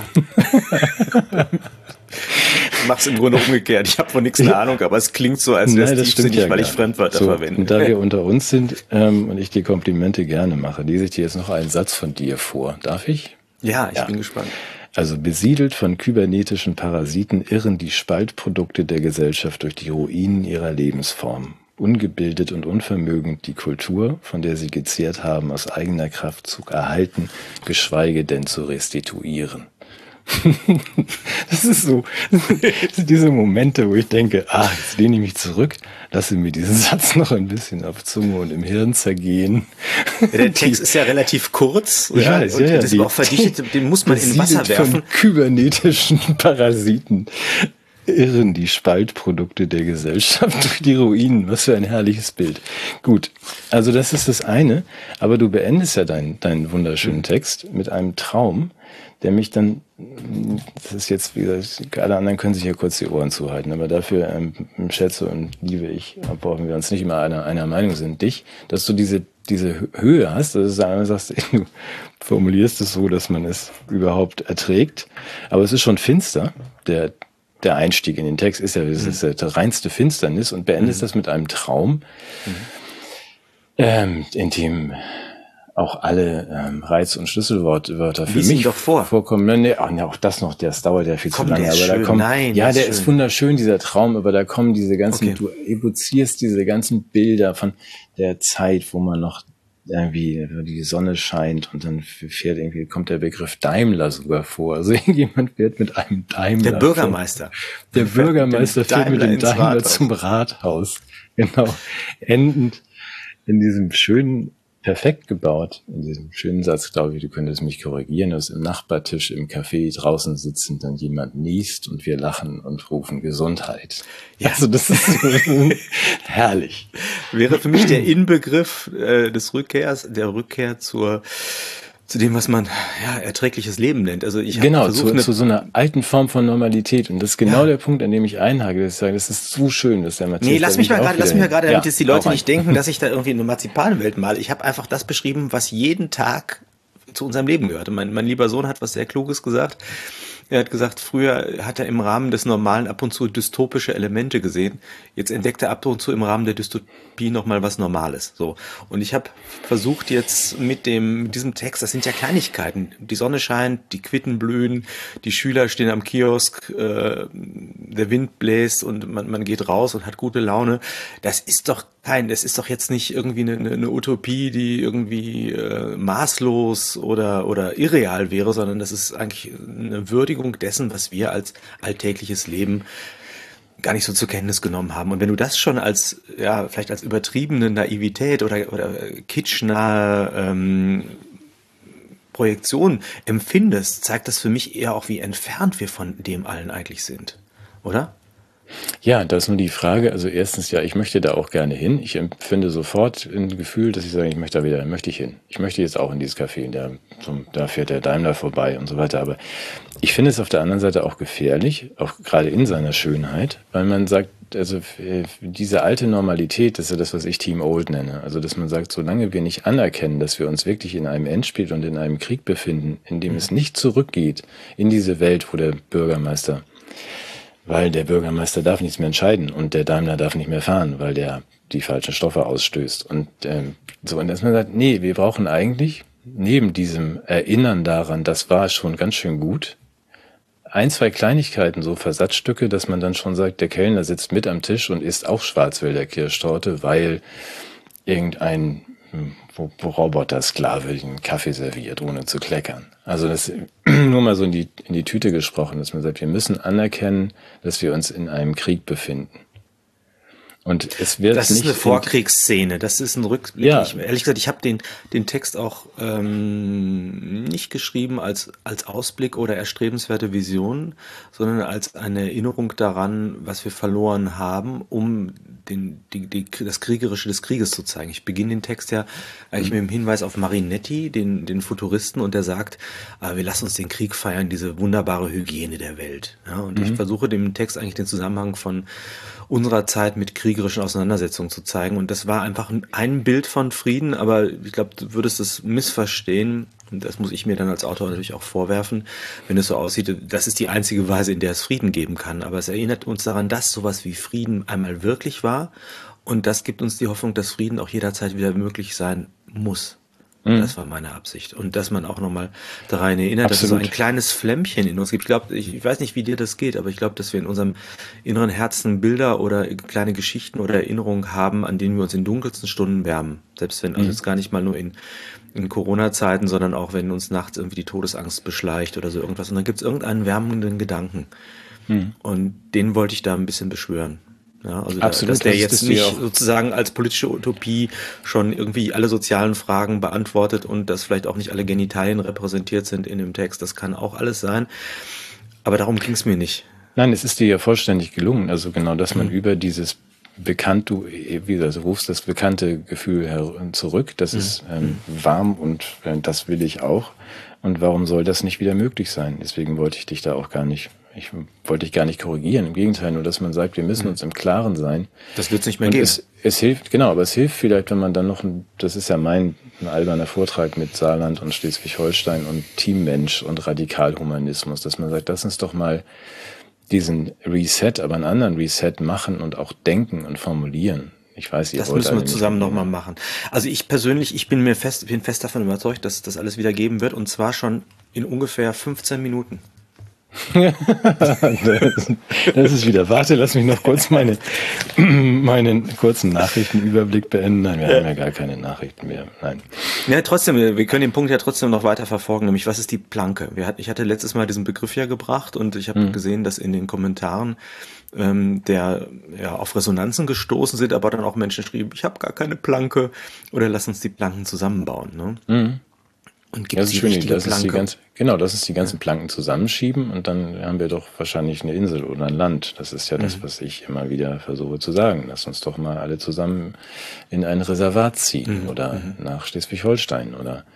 Ich mach's im Grunde umgekehrt. Ich habe von nichts eine Ahnung, aber es klingt so, als wäre es tiefsinnig, ja, weil ich Fremdwörter verwende. Und da wir unter uns sind und ich dir Komplimente gerne mache, lese ich dir jetzt noch einen Satz von dir vor. Darf ich? Ja, ich bin gespannt. Also besiedelt von kybernetischen Parasiten irren die Spaltprodukte der Gesellschaft durch die Ruinen ihrer Lebensform. ungebildet und unvermögend, die Kultur, von der sie gezehrt haben, aus eigener Kraft zu erhalten, geschweige denn zu restituieren. Das ist so, das sind diese Momente, wo ich denke, jetzt lehne ich mich zurück, lasse mir diesen Satz noch ein bisschen auf Zunge und im Hirn zergehen. Ja, der Text ist ja relativ kurz. Ich weiß, und das ist auch verdichtet, den muss man in Wasser werfen. Von kybernetischen Parasiten irren die Spaltprodukte der Gesellschaft durch die Ruinen. Was für ein herrliches Bild. Gut, also das ist das eine, aber du beendest ja deinen wunderschönen Text mit einem Traum, der mich dann, das ist jetzt wieder, alle anderen können sich ja kurz die Ohren zuhalten, aber dafür schätze und liebe ich, obwohl wir uns nicht immer einer Meinung sind, dich, dass du diese Höhe hast, dass du einmal sagst, du formulierst es so, dass man es überhaupt erträgt, aber es ist schon finster, der Einstieg in den Text ist ja, das ist ja die reinste Finsternis und beendest das mit einem Traum, in dem auch alle Reiz- und Schlüsselwörter für mich vorkommen. Nee, auch das noch, das dauert ja viel zu lange. Aber da kommen, der ist wunderschön, dieser Traum, aber da kommen diese ganzen, du evozierst diese ganzen Bilder von der Zeit, wo man noch irgendwie die Sonne scheint und dann kommt der Begriff Daimler sogar vor. Also irgendjemand fährt mit einem Daimler. Der Bürgermeister. Der Bürgermeister fährt mit dem Daimler zum Rathaus. Genau. Endend in diesem schönen, perfekt gebaut, in diesem schönen Satz, glaube ich, du könntest mich korrigieren, dass im Nachbartisch im Café draußen sitzend dann jemand niest und wir lachen und rufen Gesundheit. Ja. Also das ist herrlich. Wäre für mich der Inbegriff der Rückkehr zu dem, was man erträgliches Leben nennt. Also ich zu so einer alten Form von Normalität. Und das ist genau der Punkt, an dem ich einhage, dass ich sage, das ist zu schön, dass der Matthias. Nee, lass mich mal gerade, damit jetzt die Leute nicht denken, dass ich da irgendwie eine Marzipanwelt male. Ich habe einfach das beschrieben, was jeden Tag zu unserem Leben gehört. Und mein lieber Sohn hat was sehr Kluges gesagt. Er hat gesagt, früher hat er im Rahmen des Normalen ab und zu dystopische Elemente gesehen. Jetzt entdeckt er ab und zu im Rahmen der Dystopie nochmal was Normales. So. Und ich habe versucht jetzt mit diesem Text, das sind ja Kleinigkeiten. Die Sonne scheint, die Quitten blühen, die Schüler stehen am Kiosk, der Wind bläst und man geht raus und hat gute Laune. Das ist doch jetzt nicht irgendwie eine Utopie, die irgendwie maßlos oder irreal wäre, sondern das ist eigentlich eine Würdigung dessen, was wir als alltägliches Leben gar nicht so zur Kenntnis genommen haben. Und wenn du das schon als, vielleicht als übertriebene Naivität oder kitschnahe Projektion empfindest, zeigt das für mich eher auch, wie entfernt wir von dem allen eigentlich sind. Oder? Ja, da ist nur die Frage, also erstens, ich möchte da auch gerne hin. Ich empfinde sofort ein Gefühl, dass ich sage, möchte ich hin. Ich möchte jetzt auch in dieses Café, da fährt der Daimler vorbei und so weiter. Aber ich finde es auf der anderen Seite auch gefährlich, auch gerade in seiner Schönheit, weil man sagt, also diese alte Normalität, das ist ja das, was ich Team Old nenne. Also, dass man sagt, solange wir nicht anerkennen, dass wir uns wirklich in einem Endspiel und in einem Krieg befinden, in dem es nicht zurückgeht in diese Welt, wo der Bürgermeister darf nichts mehr entscheiden und der Daimler darf nicht mehr fahren, weil der die falschen Stoffe ausstößt. Und und dass man sagt, nee, wir brauchen eigentlich neben diesem Erinnern daran, das war schon ganz schön gut, 1, 2 Kleinigkeiten, so Versatzstücke, dass man dann schon sagt, der Kellner sitzt mit am Tisch und isst auch Schwarzwälder Kirschtorte, weil irgendein Roboter-Sklave den Kaffee serviert, ohne zu kleckern. Also das nur mal so in die Tüte gesprochen, dass man sagt, wir müssen anerkennen, dass wir uns in einem Krieg befinden. Und es wird das ist eine Vorkriegsszene, das ist ein Rückblick. Ja. Ehrlich gesagt, ich habe den Text auch nicht geschrieben als Ausblick oder erstrebenswerte Vision, sondern als eine Erinnerung daran, was wir verloren haben, um das Kriegerische des Krieges zu zeigen. Ich beginne den Text ja eigentlich mit dem Hinweis auf Marinetti, den Futuristen, und der sagt, wir lassen uns den Krieg feiern, diese wunderbare Hygiene der Welt. Ja, und ich versuche dem Text eigentlich den Zusammenhang von unserer Zeit mit kriegerischen Auseinandersetzungen zu zeigen. Und das war einfach ein Bild von Frieden, aber ich glaube, du würdest es missverstehen. Und das muss ich mir dann als Autor natürlich auch vorwerfen, wenn es so aussieht, das ist die einzige Weise, in der es Frieden geben kann. Aber es erinnert uns daran, dass sowas wie Frieden einmal wirklich war. Und das gibt uns die Hoffnung, dass Frieden auch jederzeit wieder möglich sein muss. Das war meine Absicht. Und dass man auch nochmal daran erinnert, dass es so ein kleines Flämmchen in uns gibt. Ich weiß nicht, wie dir das geht, aber ich glaube, dass wir in unserem inneren Herzen Bilder oder kleine Geschichten oder Erinnerungen haben, an denen wir uns in dunkelsten Stunden wärmen. Selbst wenn, also jetzt gar nicht mal nur in Corona-Zeiten, sondern auch wenn uns nachts irgendwie die Todesangst beschleicht oder so irgendwas. Und dann gibt es irgendeinen wärmenden Gedanken. Und den wollte ich da ein bisschen beschwören. Ja, also Absolut, dass der jetzt nicht auch sozusagen als politische Utopie schon irgendwie alle sozialen Fragen beantwortet und dass vielleicht auch nicht alle Genitalien repräsentiert sind in dem Text. Das kann auch alles sein. Aber darum ging es mir nicht. Nein, es ist dir ja vollständig gelungen. Also genau, dass man über dieses du rufst das bekannte Gefühl zurück. Das ist warm und das will ich auch. Und warum soll das nicht wieder möglich sein? Deswegen wollte ich dich da auch ich wollte dich gar nicht korrigieren. Im Gegenteil, nur dass man sagt, wir müssen uns im Klaren sein. Das wird es nicht mehr geben. Es hilft, genau, aber es hilft vielleicht, wenn man dann noch, das ist ja ein alberner Vortrag mit Saarland und Schleswig-Holstein und Teammensch und Radikalhumanismus, dass man sagt, lass uns doch mal diesen Reset, aber einen anderen Reset machen und auch denken und formulieren. Ich weiß, das müssen wir zusammen nochmal machen. Also ich persönlich, bin fest davon überzeugt, dass das alles wieder geben wird und zwar schon in ungefähr 15 Minuten. Das ist wieder. Warte, lass mich noch kurz meinen kurzen Nachrichtenüberblick beenden. Nein, wir haben ja gar keine Nachrichten mehr. Nein. Ja, trotzdem, wir können den Punkt ja trotzdem noch weiter verfolgen, nämlich was ist die Planke? Ich hatte letztes Mal diesen Begriff ja gebracht und ich habe gesehen, dass in den Kommentaren der auf Resonanzen gestoßen sind, aber dann auch Menschen schrieben, ich habe gar keine Planke oder lass uns die Planken zusammenbauen. Ne? Und gibt es die richtige Planke? Das ist die ganzen Planken zusammenschieben und dann haben wir doch wahrscheinlich eine Insel oder ein Land. Das ist ja das, was ich immer wieder versuche zu sagen. Lass uns doch mal alle zusammen in ein Reservat ziehen oder nach Schleswig-Holstein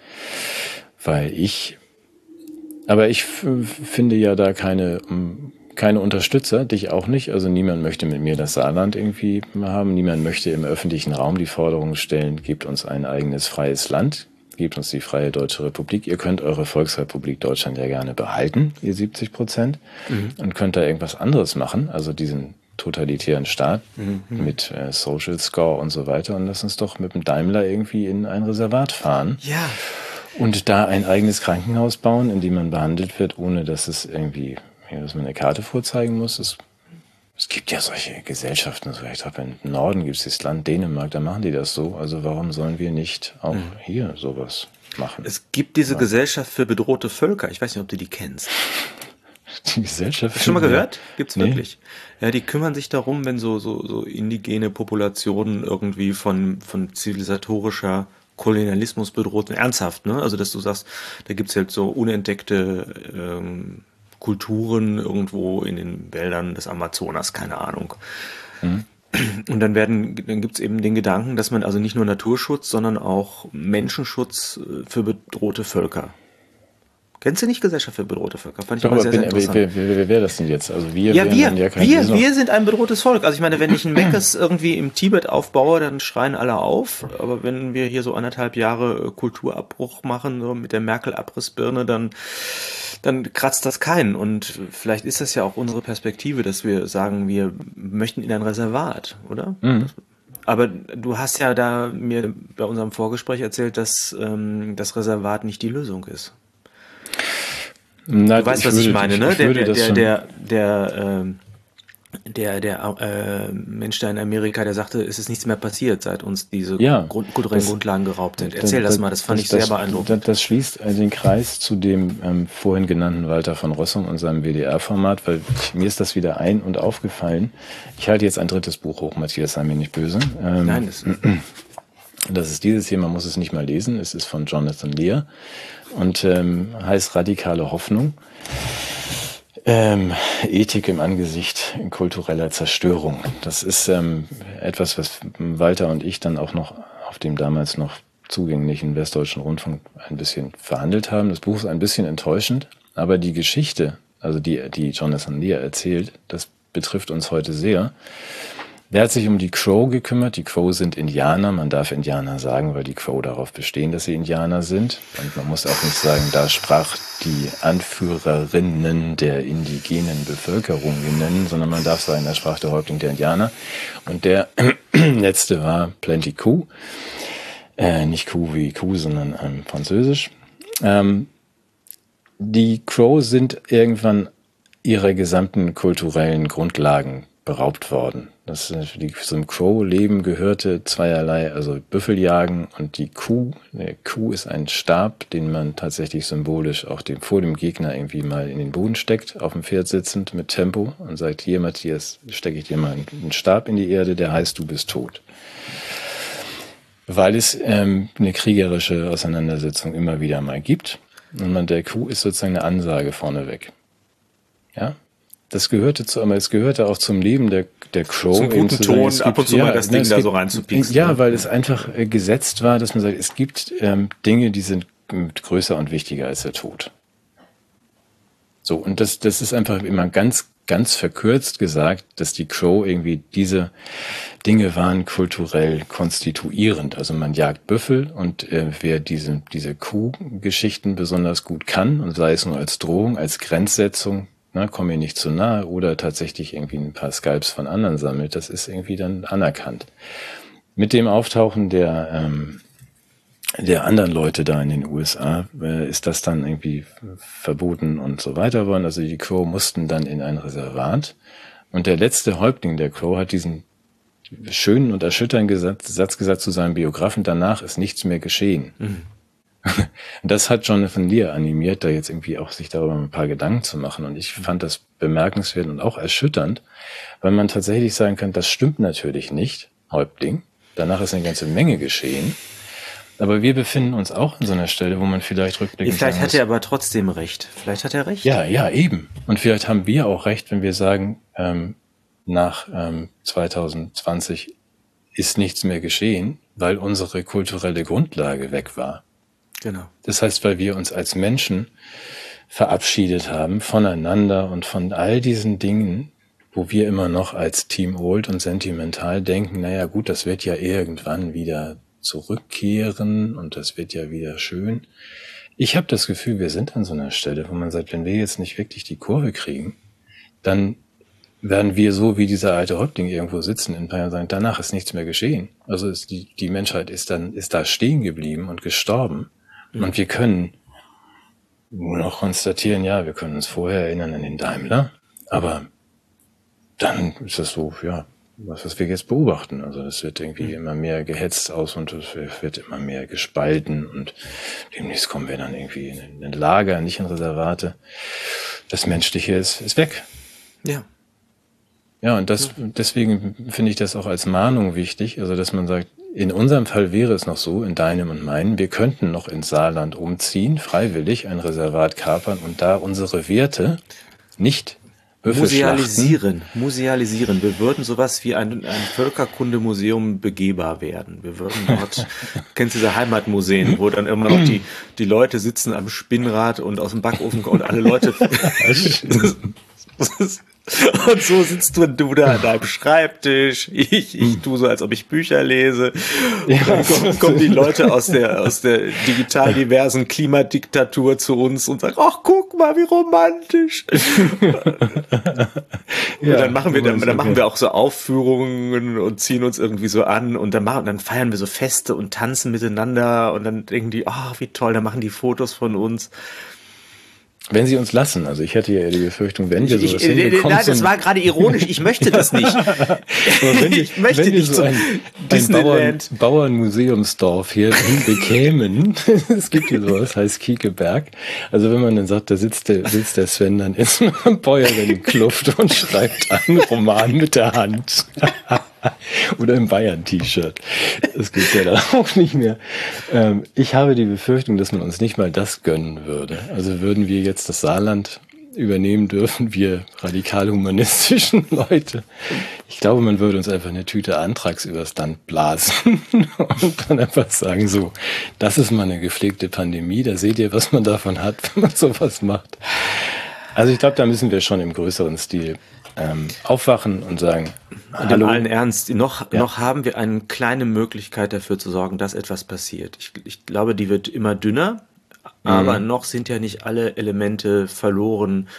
aber ich finde ja da keine Unterstützer, dich auch nicht. Also niemand möchte mit mir das Saarland irgendwie haben. Niemand möchte im öffentlichen Raum die Forderung stellen, gebt uns ein eigenes freies Land. Gebt uns die Freie Deutsche Republik. Ihr könnt eure Volksrepublik Deutschland ja gerne behalten, ihr 70%, und könnt da irgendwas anderes machen, also diesen totalitären Staat mit Social Score und so weiter. Und lass uns doch mit dem Daimler irgendwie in ein Reservat fahren. Ja. Und da ein eigenes Krankenhaus bauen, in dem man behandelt wird, ohne dass es irgendwie, dass man eine Karte vorzeigen muss. Es gibt ja solche Gesellschaften, ich glaube, im Norden gibt es das Land Dänemark, da machen die das so. Also warum sollen wir nicht auch hier sowas machen? Es gibt diese Gesellschaft für bedrohte Völker. Ich weiß nicht, ob du die kennst. Die Gesellschaft? Hast du schon mal gehört? Gibt's wirklich. Ja, die kümmern sich darum, wenn so indigene Populationen irgendwie von zivilisatorischer Kolonialismus bedroht sind. Ernsthaft, ne? Also, dass du sagst, da gibt's halt so unentdeckte Kulturen irgendwo in den Wäldern des Amazonas, keine Ahnung. Und dann gibt's eben den Gedanken, dass man also nicht nur Naturschutz, sondern auch Menschenschutz für bedrohte Völker. Kennst du nicht Gesellschaft für bedrohte Völker? Fand ich mal sehr interessant. Wer wäre das denn jetzt? Also wir sind ein bedrohtes Volk. Also ich meine, wenn ich ein Meckes irgendwie im Tibet aufbaue, dann schreien alle auf. Aber wenn wir hier so 1,5 Jahre Kulturabbruch machen, so mit der Merkel-Abrissbirne, dann kratzt das keinen. Und vielleicht ist das ja auch unsere Perspektive, dass wir sagen, wir möchten in ein Reservat, oder? Aber du hast ja da mir bei unserem Vorgespräch erzählt, dass das Reservat nicht die Lösung ist. Na, du weißt, was ich meine, ne? Der Mensch da in Amerika, der sagte, es ist nichts mehr passiert, seit uns diese kulturellen Grundlagen geraubt sind. Erzähl das mal, das fand ich sehr beeindruckend. Das schließt den Kreis zu dem vorhin genannten Walter von Rossum und seinem WDR-Format, weil mir ist das wieder ein- und aufgefallen. Ich halte jetzt ein drittes Buch hoch, Matthias, sei mir nicht böse. Nein, das ist dieses hier, man muss es nicht mal lesen, es ist von Jonathan Lear und heißt Radikale Hoffnung. Ethik im Angesicht kultureller Zerstörung. Das ist etwas, was Walter und ich dann auch noch auf dem damals noch zugänglichen Westdeutschen Rundfunk ein bisschen verhandelt haben. Das Buch ist ein bisschen enttäuschend, aber die Geschichte, also die Jonathan Lear erzählt, das betrifft uns heute sehr. Der hat sich um die Crow gekümmert. Die Crow sind Indianer. Man darf Indianer sagen, weil die Crow darauf bestehen, dass sie Indianer sind. Und man muss auch nicht sagen, da sprach die Anführerinnen der indigenen Bevölkerungen, sondern man darf sagen, da sprach der Häuptling der Indianer. Und der letzte war Plenty Coups. Nicht Kuh wie Kuh, sondern Französisch. Die Crow sind irgendwann ihrer gesamten kulturellen Grundlagen beraubt worden. Zum Crow-Leben gehörte zweierlei, also Büffeljagen und die Kuh. Der Kuh ist ein Stab, den man tatsächlich symbolisch auch vor dem Gegner irgendwie mal in den Boden steckt, auf dem Pferd sitzend mit Tempo und sagt, hier Matthias, stecke ich dir mal einen Stab in die Erde, der heißt, du bist tot. Weil es eine kriegerische Auseinandersetzung immer wieder mal gibt. Und der Kuh ist sozusagen eine Ansage vorneweg. Ja? Aber es gehörte auch zum Leben der Crow. Zum guten Ton, ab und zu mal das Ding da so reinzupieksen. Ja, weil es einfach gesetzt war, dass man sagt, es gibt Dinge, die sind größer und wichtiger als der Tod. So, und das ist einfach immer ganz, ganz verkürzt gesagt, dass die Crow irgendwie diese Dinge waren kulturell konstituierend. Also man jagt Büffel und wer diese Kuhgeschichten besonders gut kann, und sei es nur als Drohung, als Grenzsetzung, komm mir nicht zu nahe, oder tatsächlich irgendwie ein paar Scalps von anderen sammelt, das ist irgendwie dann anerkannt. Mit dem Auftauchen der anderen Leute da in den USA ist das dann irgendwie verboten und so weiter worden. Also die Crow mussten dann in ein Reservat. Und der letzte Häuptling der Crow hat diesen schönen und erschütternden Satz gesagt zu seinem Biografen, danach ist nichts mehr geschehen. Mhm. Das hat Jonathan Lear animiert, da jetzt irgendwie auch sich darüber ein paar Gedanken zu machen. Und ich fand das bemerkenswert und auch erschütternd, weil man tatsächlich sagen kann, das stimmt natürlich nicht, Häuptling. Danach ist eine ganze Menge geschehen. Aber wir befinden uns auch an so einer Stelle, wo man vielleicht rückblickend Vielleicht hat er aber trotzdem recht. Vielleicht hat er recht. Ja, eben. Und vielleicht haben wir auch recht, wenn wir sagen, nach 2020 ist nichts mehr geschehen, weil unsere kulturelle Grundlage weg war. Genau. Das heißt, weil wir uns als Menschen verabschiedet haben voneinander und von all diesen Dingen, wo wir immer noch als Team Old und sentimental denken, naja gut, das wird ja irgendwann wieder zurückkehren und das wird ja wieder schön. Ich habe das Gefühl, wir sind an so einer Stelle, wo man sagt, wenn wir jetzt nicht wirklich die Kurve kriegen, dann werden wir so wie dieser alte Häuptling irgendwo sitzen in ein paar Jahren sagen, danach ist nichts mehr geschehen. Also die Menschheit ist da stehen geblieben und gestorben. Und wir können nur noch konstatieren, ja, wir können uns vorher erinnern an den Daimler, aber dann ist das so, ja, was wir jetzt beobachten. Also das wird irgendwie immer mehr gehetzt aus und es wird immer mehr gespalten und demnächst kommen wir dann irgendwie in ein Lager, nicht in Reservate. Das Menschliche ist weg. Ja. Ja, und deswegen finde ich das auch als Mahnung wichtig, also dass man sagt, in unserem Fall wäre es noch so, in deinem und meinem, wir könnten noch ins Saarland umziehen, freiwillig ein Reservat kapern und da unsere Werte nicht musealisieren. Wir würden sowas wie ein Völkerkundemuseum begehbar werden. Wir würden dort, kennst du diese Heimatmuseen, wo dann immer noch die Leute sitzen am Spinnrad und aus dem Backofen und alle Leute und so sitzt du da an deinem Schreibtisch, ich tu so, als ob ich Bücher lese. Und dann kommen die Leute aus der digital diversen Klimadiktatur zu uns und sagen, ach, guck mal, wie romantisch. Und dann machen wir auch so Aufführungen und ziehen uns irgendwie so an und dann feiern wir so Feste und tanzen miteinander und dann denken die, ach, wie toll, dann machen die Fotos von uns. Wenn sie uns lassen, also ich hätte ja die Befürchtung, wenn wir sowas hinbekommen. Nein, das war gerade ironisch, ich möchte das nicht. Ich möchte nicht so ein Bauernmuseumsdorf hier bekämen. Es gibt hier sowas, heißt Kiekeberg. Also wenn man dann sagt, da sitzt der Sven dann in so einer Bäuerinnenkluft und schreibt einen Roman mit der Hand. Oder im Bayern-T-Shirt. Das geht ja dann auch nicht mehr. Ich habe die Befürchtung, dass man uns nicht mal das gönnen würde. Also würden wir jetzt das Saarland übernehmen dürfen, wir radikal-humanistischen Leute. Ich glaube, man würde uns einfach eine Tüte Anthrax übers Land blasen und dann einfach sagen, so, das ist mal eine gepflegte Pandemie, da seht ihr, was man davon hat, wenn man sowas macht. Also ich glaube, da müssen wir schon im größeren Stil aufwachen und sagen, und in allen Ernst, noch haben wir eine kleine Möglichkeit dafür zu sorgen, dass etwas passiert. Ich glaube, die wird immer dünner, aber noch sind ja nicht alle Elemente verloren.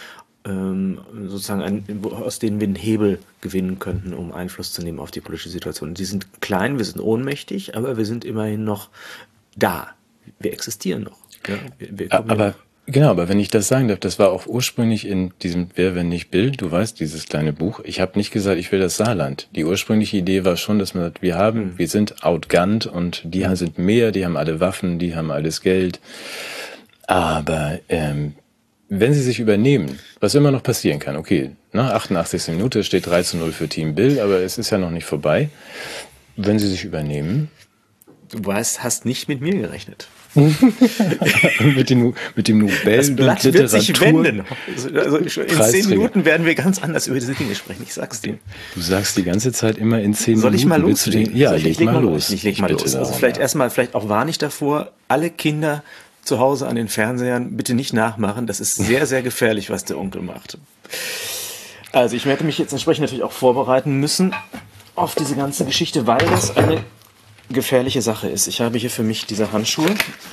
sozusagen, aus denen wir einen Hebel gewinnen könnten, um Einfluss zu nehmen auf die politische Situation. Die sind klein, wir sind ohnmächtig, aber wir sind immerhin noch da. Wir existieren noch. Ja, aber wenn ich das sagen darf, das war auch ursprünglich in diesem Wer, wenn nicht Bill, du weißt, dieses kleine Buch. Ich habe nicht gesagt, ich will das Saarland. Die ursprüngliche Idee war schon, dass man sagt, wir sind outgunned und die sind mehr, die haben alle Waffen, die haben alles Geld. Aber wenn sie sich übernehmen, was immer noch passieren kann, okay, 88. Minute steht 3:0 für Team Bill, aber es ist ja noch nicht vorbei. Wenn sie sich übernehmen. Du hast nicht mit mir gerechnet. mit dem Nobel das Blatt wird sich wenden. Also in 10 Minuten werden wir ganz anders über diese Dinge sprechen, ich sag's dir. Du sagst die ganze Zeit immer in 10 Minuten. Soll ich mal loslegen? Ja, leg mal los. Ich leg mal los. Also vielleicht auch warne ich davor, alle Kinder zu Hause an den Fernsehern bitte nicht nachmachen. Das ist sehr, sehr gefährlich, was der Onkel macht. Also ich werde mich jetzt entsprechend natürlich auch vorbereiten müssen auf diese ganze Geschichte, weil das eine gefährliche Sache ist. Ich habe hier für mich diese Handschuhe.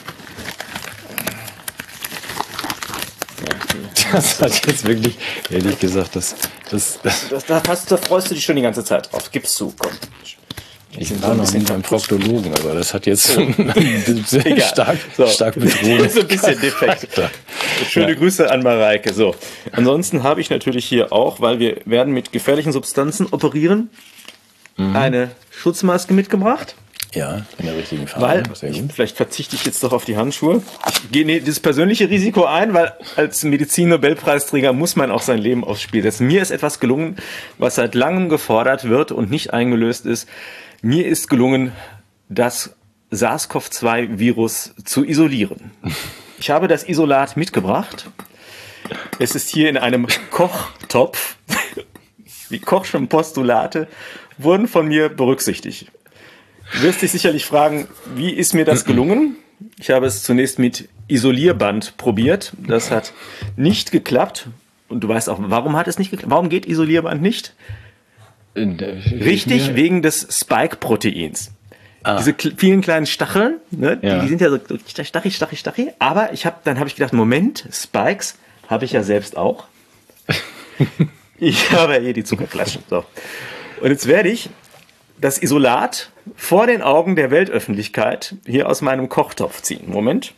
Das hat jetzt wirklich, ehrlich gesagt, da freust du dich schon die ganze Zeit drauf. Gib's zu, komm. Ich war noch nicht beim Proktologen, aber das hat jetzt sehr stark bedroht. So ein bisschen defekt. Schöne Grüße an Mareike. So. Ansonsten habe ich natürlich hier auch, weil wir werden mit gefährlichen Substanzen operieren, eine Schutzmaske mitgebracht. Ja, in der richtigen Farbe. Vielleicht verzichte ich jetzt doch auf die Handschuhe. Ich gehe dieses persönliche Risiko ein, weil als Medizin-Nobelpreisträger muss man auch sein Leben aufs Spiel setzen. Mir ist etwas gelungen, was seit langem gefordert wird und nicht eingelöst ist. Mir ist gelungen, das SARS-CoV-2-Virus zu isolieren. Ich habe das Isolat mitgebracht. Es ist hier in einem Kochtopf. Die Kochschen Postulate wurden von mir berücksichtigt. Du wirst dich sicherlich fragen, wie ist mir das gelungen? Ich habe es zunächst mit Isolierband probiert. Das hat nicht geklappt. Und du weißt auch, warum hat es nicht geklappt? Warum geht Isolierband nicht? Richtig, wegen des Spike-Proteins. Diese vielen kleinen Stacheln, ne, die sind ja so stachig. Aber dann habe ich gedacht, Moment, Spikes habe ich ja selbst auch. Ich habe ja hier die Zuckerklatschen. So. Und jetzt werde ich das Isolat vor den Augen der Weltöffentlichkeit hier aus meinem Kochtopf ziehen. Moment.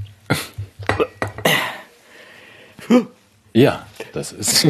Ja, das ist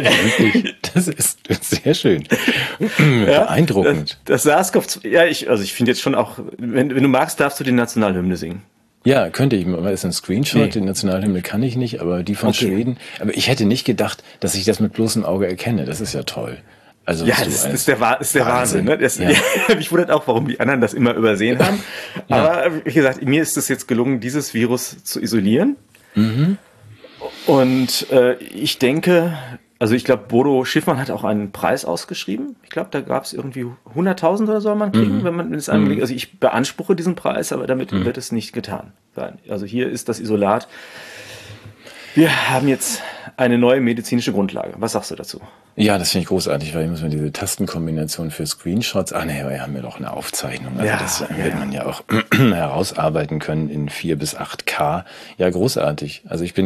sehr schön. Beeindruckend. Das SARS-CoV-2, ja, ich finde jetzt schon auch, wenn du magst, darfst du die Nationalhymne singen. Ja, könnte ich. Das ist ein Screenshot. Nee. Die Nationalhymne kann ich nicht, aber die von Schweden. Aber ich hätte nicht gedacht, dass ich das mit bloßem Auge erkenne. Das ist ja toll. Also, ja, das ist der Wahnsinn. Ne? Mich wundert auch, warum die anderen das immer übersehen haben. Aber wie gesagt, mir ist es jetzt gelungen, dieses Virus zu isolieren. Mhm. Und ich denke, also ich glaube, Bodo Schiffmann hat auch einen Preis ausgeschrieben. Ich glaube, da gab es irgendwie 100.000 oder soll man kriegen, wenn man es anlegt. Also ich beanspruche diesen Preis, aber damit wird es nicht getan sein. Also hier ist das Isolat. Wir haben jetzt eine neue medizinische Grundlage. Was sagst du dazu? Ja, das finde ich großartig, weil ich muss mir diese Tastenkombination für Screenshots, wir haben ja doch eine Aufzeichnung. Also das wird man ja auch herausarbeiten können in 4 bis 8K. Ja, großartig. Also ich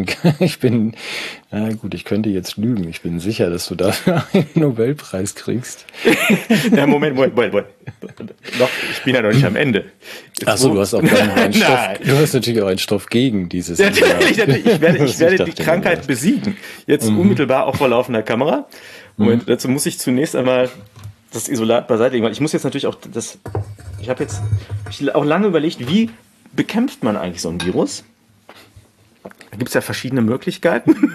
könnte jetzt lügen. Ich bin sicher, dass du dafür einen Nobelpreis kriegst. Ja, Moment. Doch, ich bin ja noch nicht am Ende. Achso, du hast auch einen Stoff. Du hast natürlich auch einen Stoff gegen dieses. Natürlich. Ich werde die Krankheit besiegen. Jetzt unmittelbar auch vor laufender Kamera. Moment, dazu muss ich zunächst einmal das Isolat beiseite legen. Ich muss jetzt natürlich auch ich habe auch lange überlegt, wie bekämpft man eigentlich so ein Virus? Da gibt es ja verschiedene Möglichkeiten.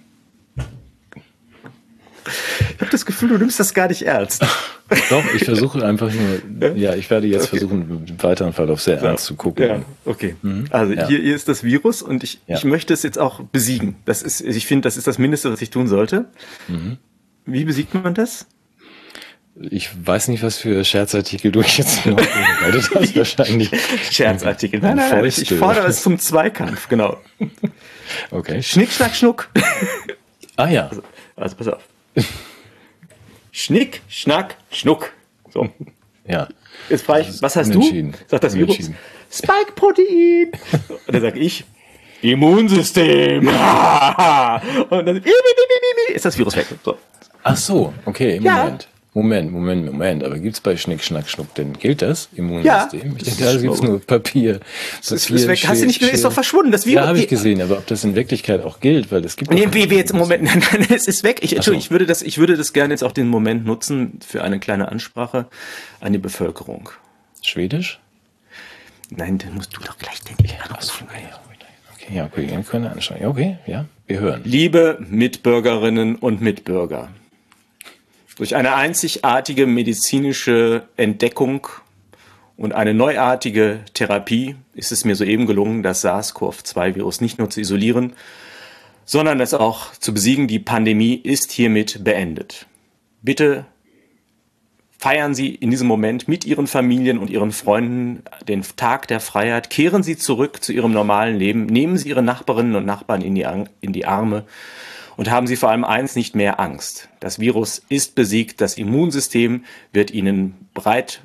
Ich habe das Gefühl, du nimmst das gar nicht ernst. Doch, ich versuche einfach nur, ich werde jetzt versuchen, im weiteren Verlauf sehr ernst zu gucken. Ja, okay. Also hier ist das Virus und ich möchte es jetzt auch besiegen. Ich finde, das ist das Mindeste, was ich tun sollte. Wie besiegt man das? Ich weiß nicht, was für Scherzartikel du jetzt noch vorbereitet hast, wahrscheinlich. Scherzartikel. Nein, ich fordere es zum Zweikampf, genau. Okay. Schnick, schnack, schnuck. Ah ja. Also pass auf. Schnick, schnack, schnuck. So. Ja. Jetzt frage ich, was hast du? Sagt das Virus. Spike-Protein. Und dann sage ich, Immunsystem. Und dann ist das Virus weg. So. Ach so, okay, Ja. Moment. Aber gibt's bei Schnick, Schnack, Schnuck denn, gilt das Immunsystem? Ja. Ich denke, da gibt's nur Papier. Das ist weg. Hast du nicht gesehen? Ist doch verschwunden. Das Virus. Ja, habe ich gesehen, aber ob das in Wirklichkeit auch gilt, weil es gibt... Nee, doch wie jetzt im Moment, nein, es ist weg. Entschuldigung, so. ich würde das gerne jetzt auch den Moment nutzen für eine kleine Ansprache an die Bevölkerung. Schwedisch? Nein, dann musst du doch gleich denken. Okay, ja, okay, wir können anschauen. Ja, okay, ja, wir hören. Liebe Mitbürgerinnen und Mitbürger, durch eine einzigartige medizinische Entdeckung und eine neuartige Therapie ist es mir soeben gelungen, das SARS-CoV-2-Virus nicht nur zu isolieren, sondern es auch zu besiegen. Die Pandemie ist hiermit beendet. Bitte feiern Sie in diesem Moment mit Ihren Familien und Ihren Freunden den Tag der Freiheit. Kehren Sie zurück zu Ihrem normalen Leben. Nehmen Sie Ihre Nachbarinnen und Nachbarn in die Arme. Und haben Sie vor allem eins, nicht mehr Angst. Das Virus ist besiegt. Das Immunsystem wird Ihnen breit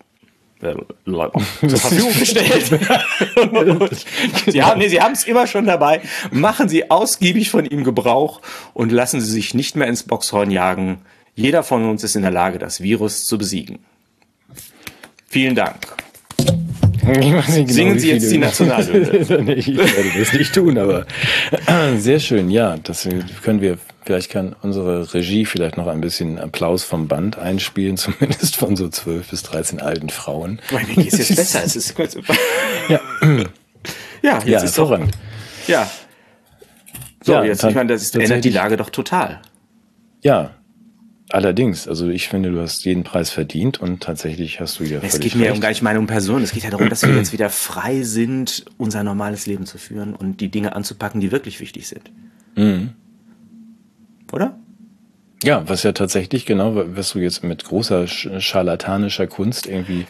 zur Verfügung gestellt. Sie haben es immer schon dabei. Machen Sie ausgiebig von ihm Gebrauch und lassen Sie sich nicht mehr ins Boxhorn jagen. Jeder von uns ist in der Lage, das Virus zu besiegen. Vielen Dank. Singen Sie jetzt die Nationalhymne. Ich werde das nicht tun, aber sehr schön, ja. Das können wir, vielleicht kann unsere Regie vielleicht noch ein bisschen Applaus vom Band einspielen, zumindest von so 12 bis 13 alten Frauen. Mir geht es jetzt besser. Es ist jetzt ist hervorragend. Ja. So, Ja, jetzt, ich meine, das ändert die Lage doch total. Ja. Allerdings, also ich finde, du hast jeden Preis verdient und tatsächlich hast du ja völlig Es geht mir recht. gar nicht um Person. Es geht ja darum, dass wir jetzt wieder frei sind, unser normales Leben zu führen und die Dinge anzupacken, die wirklich wichtig sind. Mhm. Oder? Ja, was ja tatsächlich genau, was du jetzt mit großer scharlatanischer Kunst irgendwie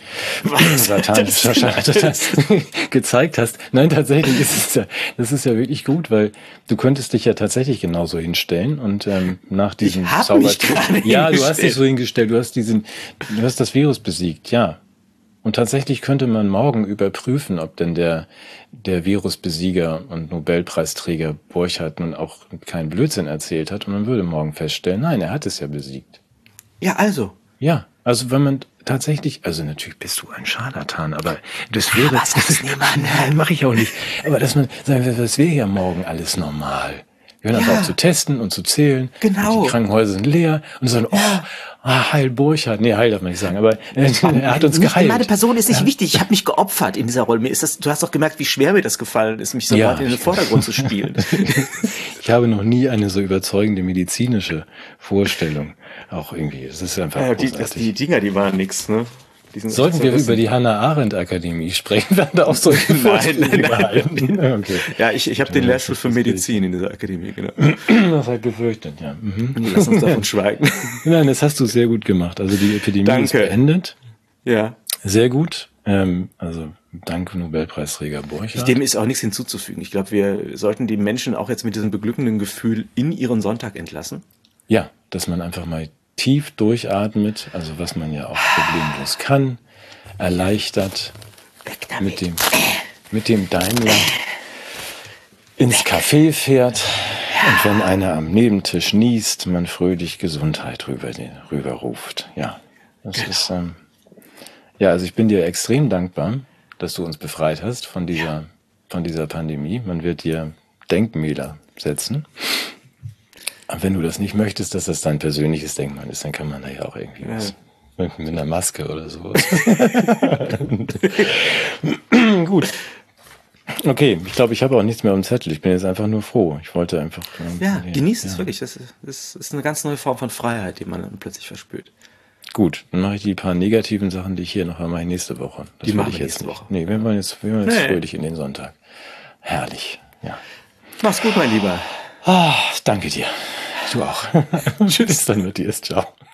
gezeigt hast. Nein, tatsächlich das ist ja wirklich gut, weil du könntest dich ja tatsächlich genauso hinstellen und nach diesem Zaubertrick. Ja, du hast dich so hingestellt, du hast das Virus besiegt, ja. Und tatsächlich könnte man morgen überprüfen, ob denn der Virusbesieger und Nobelpreisträger Borchardt nun auch keinen Blödsinn erzählt hat und man würde morgen feststellen, nein, er hat es ja besiegt. Ja, also. Ja, also wenn man tatsächlich, also natürlich bist du ein Scharlatan, aber das wäre... Was sagst niemand? Nein, mache ich auch nicht. Aber dass man sagen wir, das wäre ja morgen alles normal. Wir hören einfach auf zu testen und zu zählen. Genau. Und die Krankenhäuser sind leer und sagen, Heil Borchardt. Nee, Heil darf man nicht sagen, aber er hat uns geheilt. Meine Person ist nicht wichtig. Ich habe mich geopfert in dieser Rolle. Du hast doch gemerkt, wie schwer mir das gefallen ist, mich so in den Vordergrund zu spielen. Ich habe noch nie eine so überzeugende medizinische Vorstellung. Auch irgendwie. Es ist einfach großartig. Die Dinger, die waren nix, ne? Sollten wir über die Hannah-Arendt-Akademie sprechen, werden da auch solche Vorträge gehalten? Okay. Ja, ich habe den Lehrstuhl für Medizin in dieser Akademie, genau. Das hat befürchtet, ja. Lass uns davon schweigen. Nein, das hast du sehr gut gemacht. Also die Epidemie ist beendet. Ja. Sehr gut. Also danke Nobelpreisträger Borchardt. Dem ist auch nichts hinzuzufügen. Ich glaube, wir sollten die Menschen auch jetzt mit diesem beglückenden Gefühl in ihren Sonntag entlassen. Ja, dass man einfach mal tief durchatmet, also was man ja auch problemlos kann, erleichtert mit dem Daimler ins Café fährt und wenn einer am Nebentisch niest, man fröhlich Gesundheit rüber ruft. Ja, das ist also ich bin dir extrem dankbar, dass du uns befreit hast von dieser Pandemie. Man wird dir Denkmäler setzen. Aber wenn du das nicht möchtest, dass das dein persönliches Denkmal ist, dann kann man da ja auch irgendwie was mit einer Maske oder sowas. Gut. Okay, ich glaube, ich habe auch nichts mehr am Zettel. Ich bin jetzt einfach nur froh. Ich wollte einfach... genießt es wirklich. Das ist eine ganz neue Form von Freiheit, die man dann plötzlich verspürt. Gut, dann mache ich die paar negativen Sachen, die ich hier noch einmal nächste Woche. Die mache ich jetzt nächste Woche. Nee, wir wollen jetzt fröhlich in den Sonntag. Herrlich, ja. Mach's gut, mein Lieber. Danke dir. Du auch. Tschüss dann, Matthias. Ciao.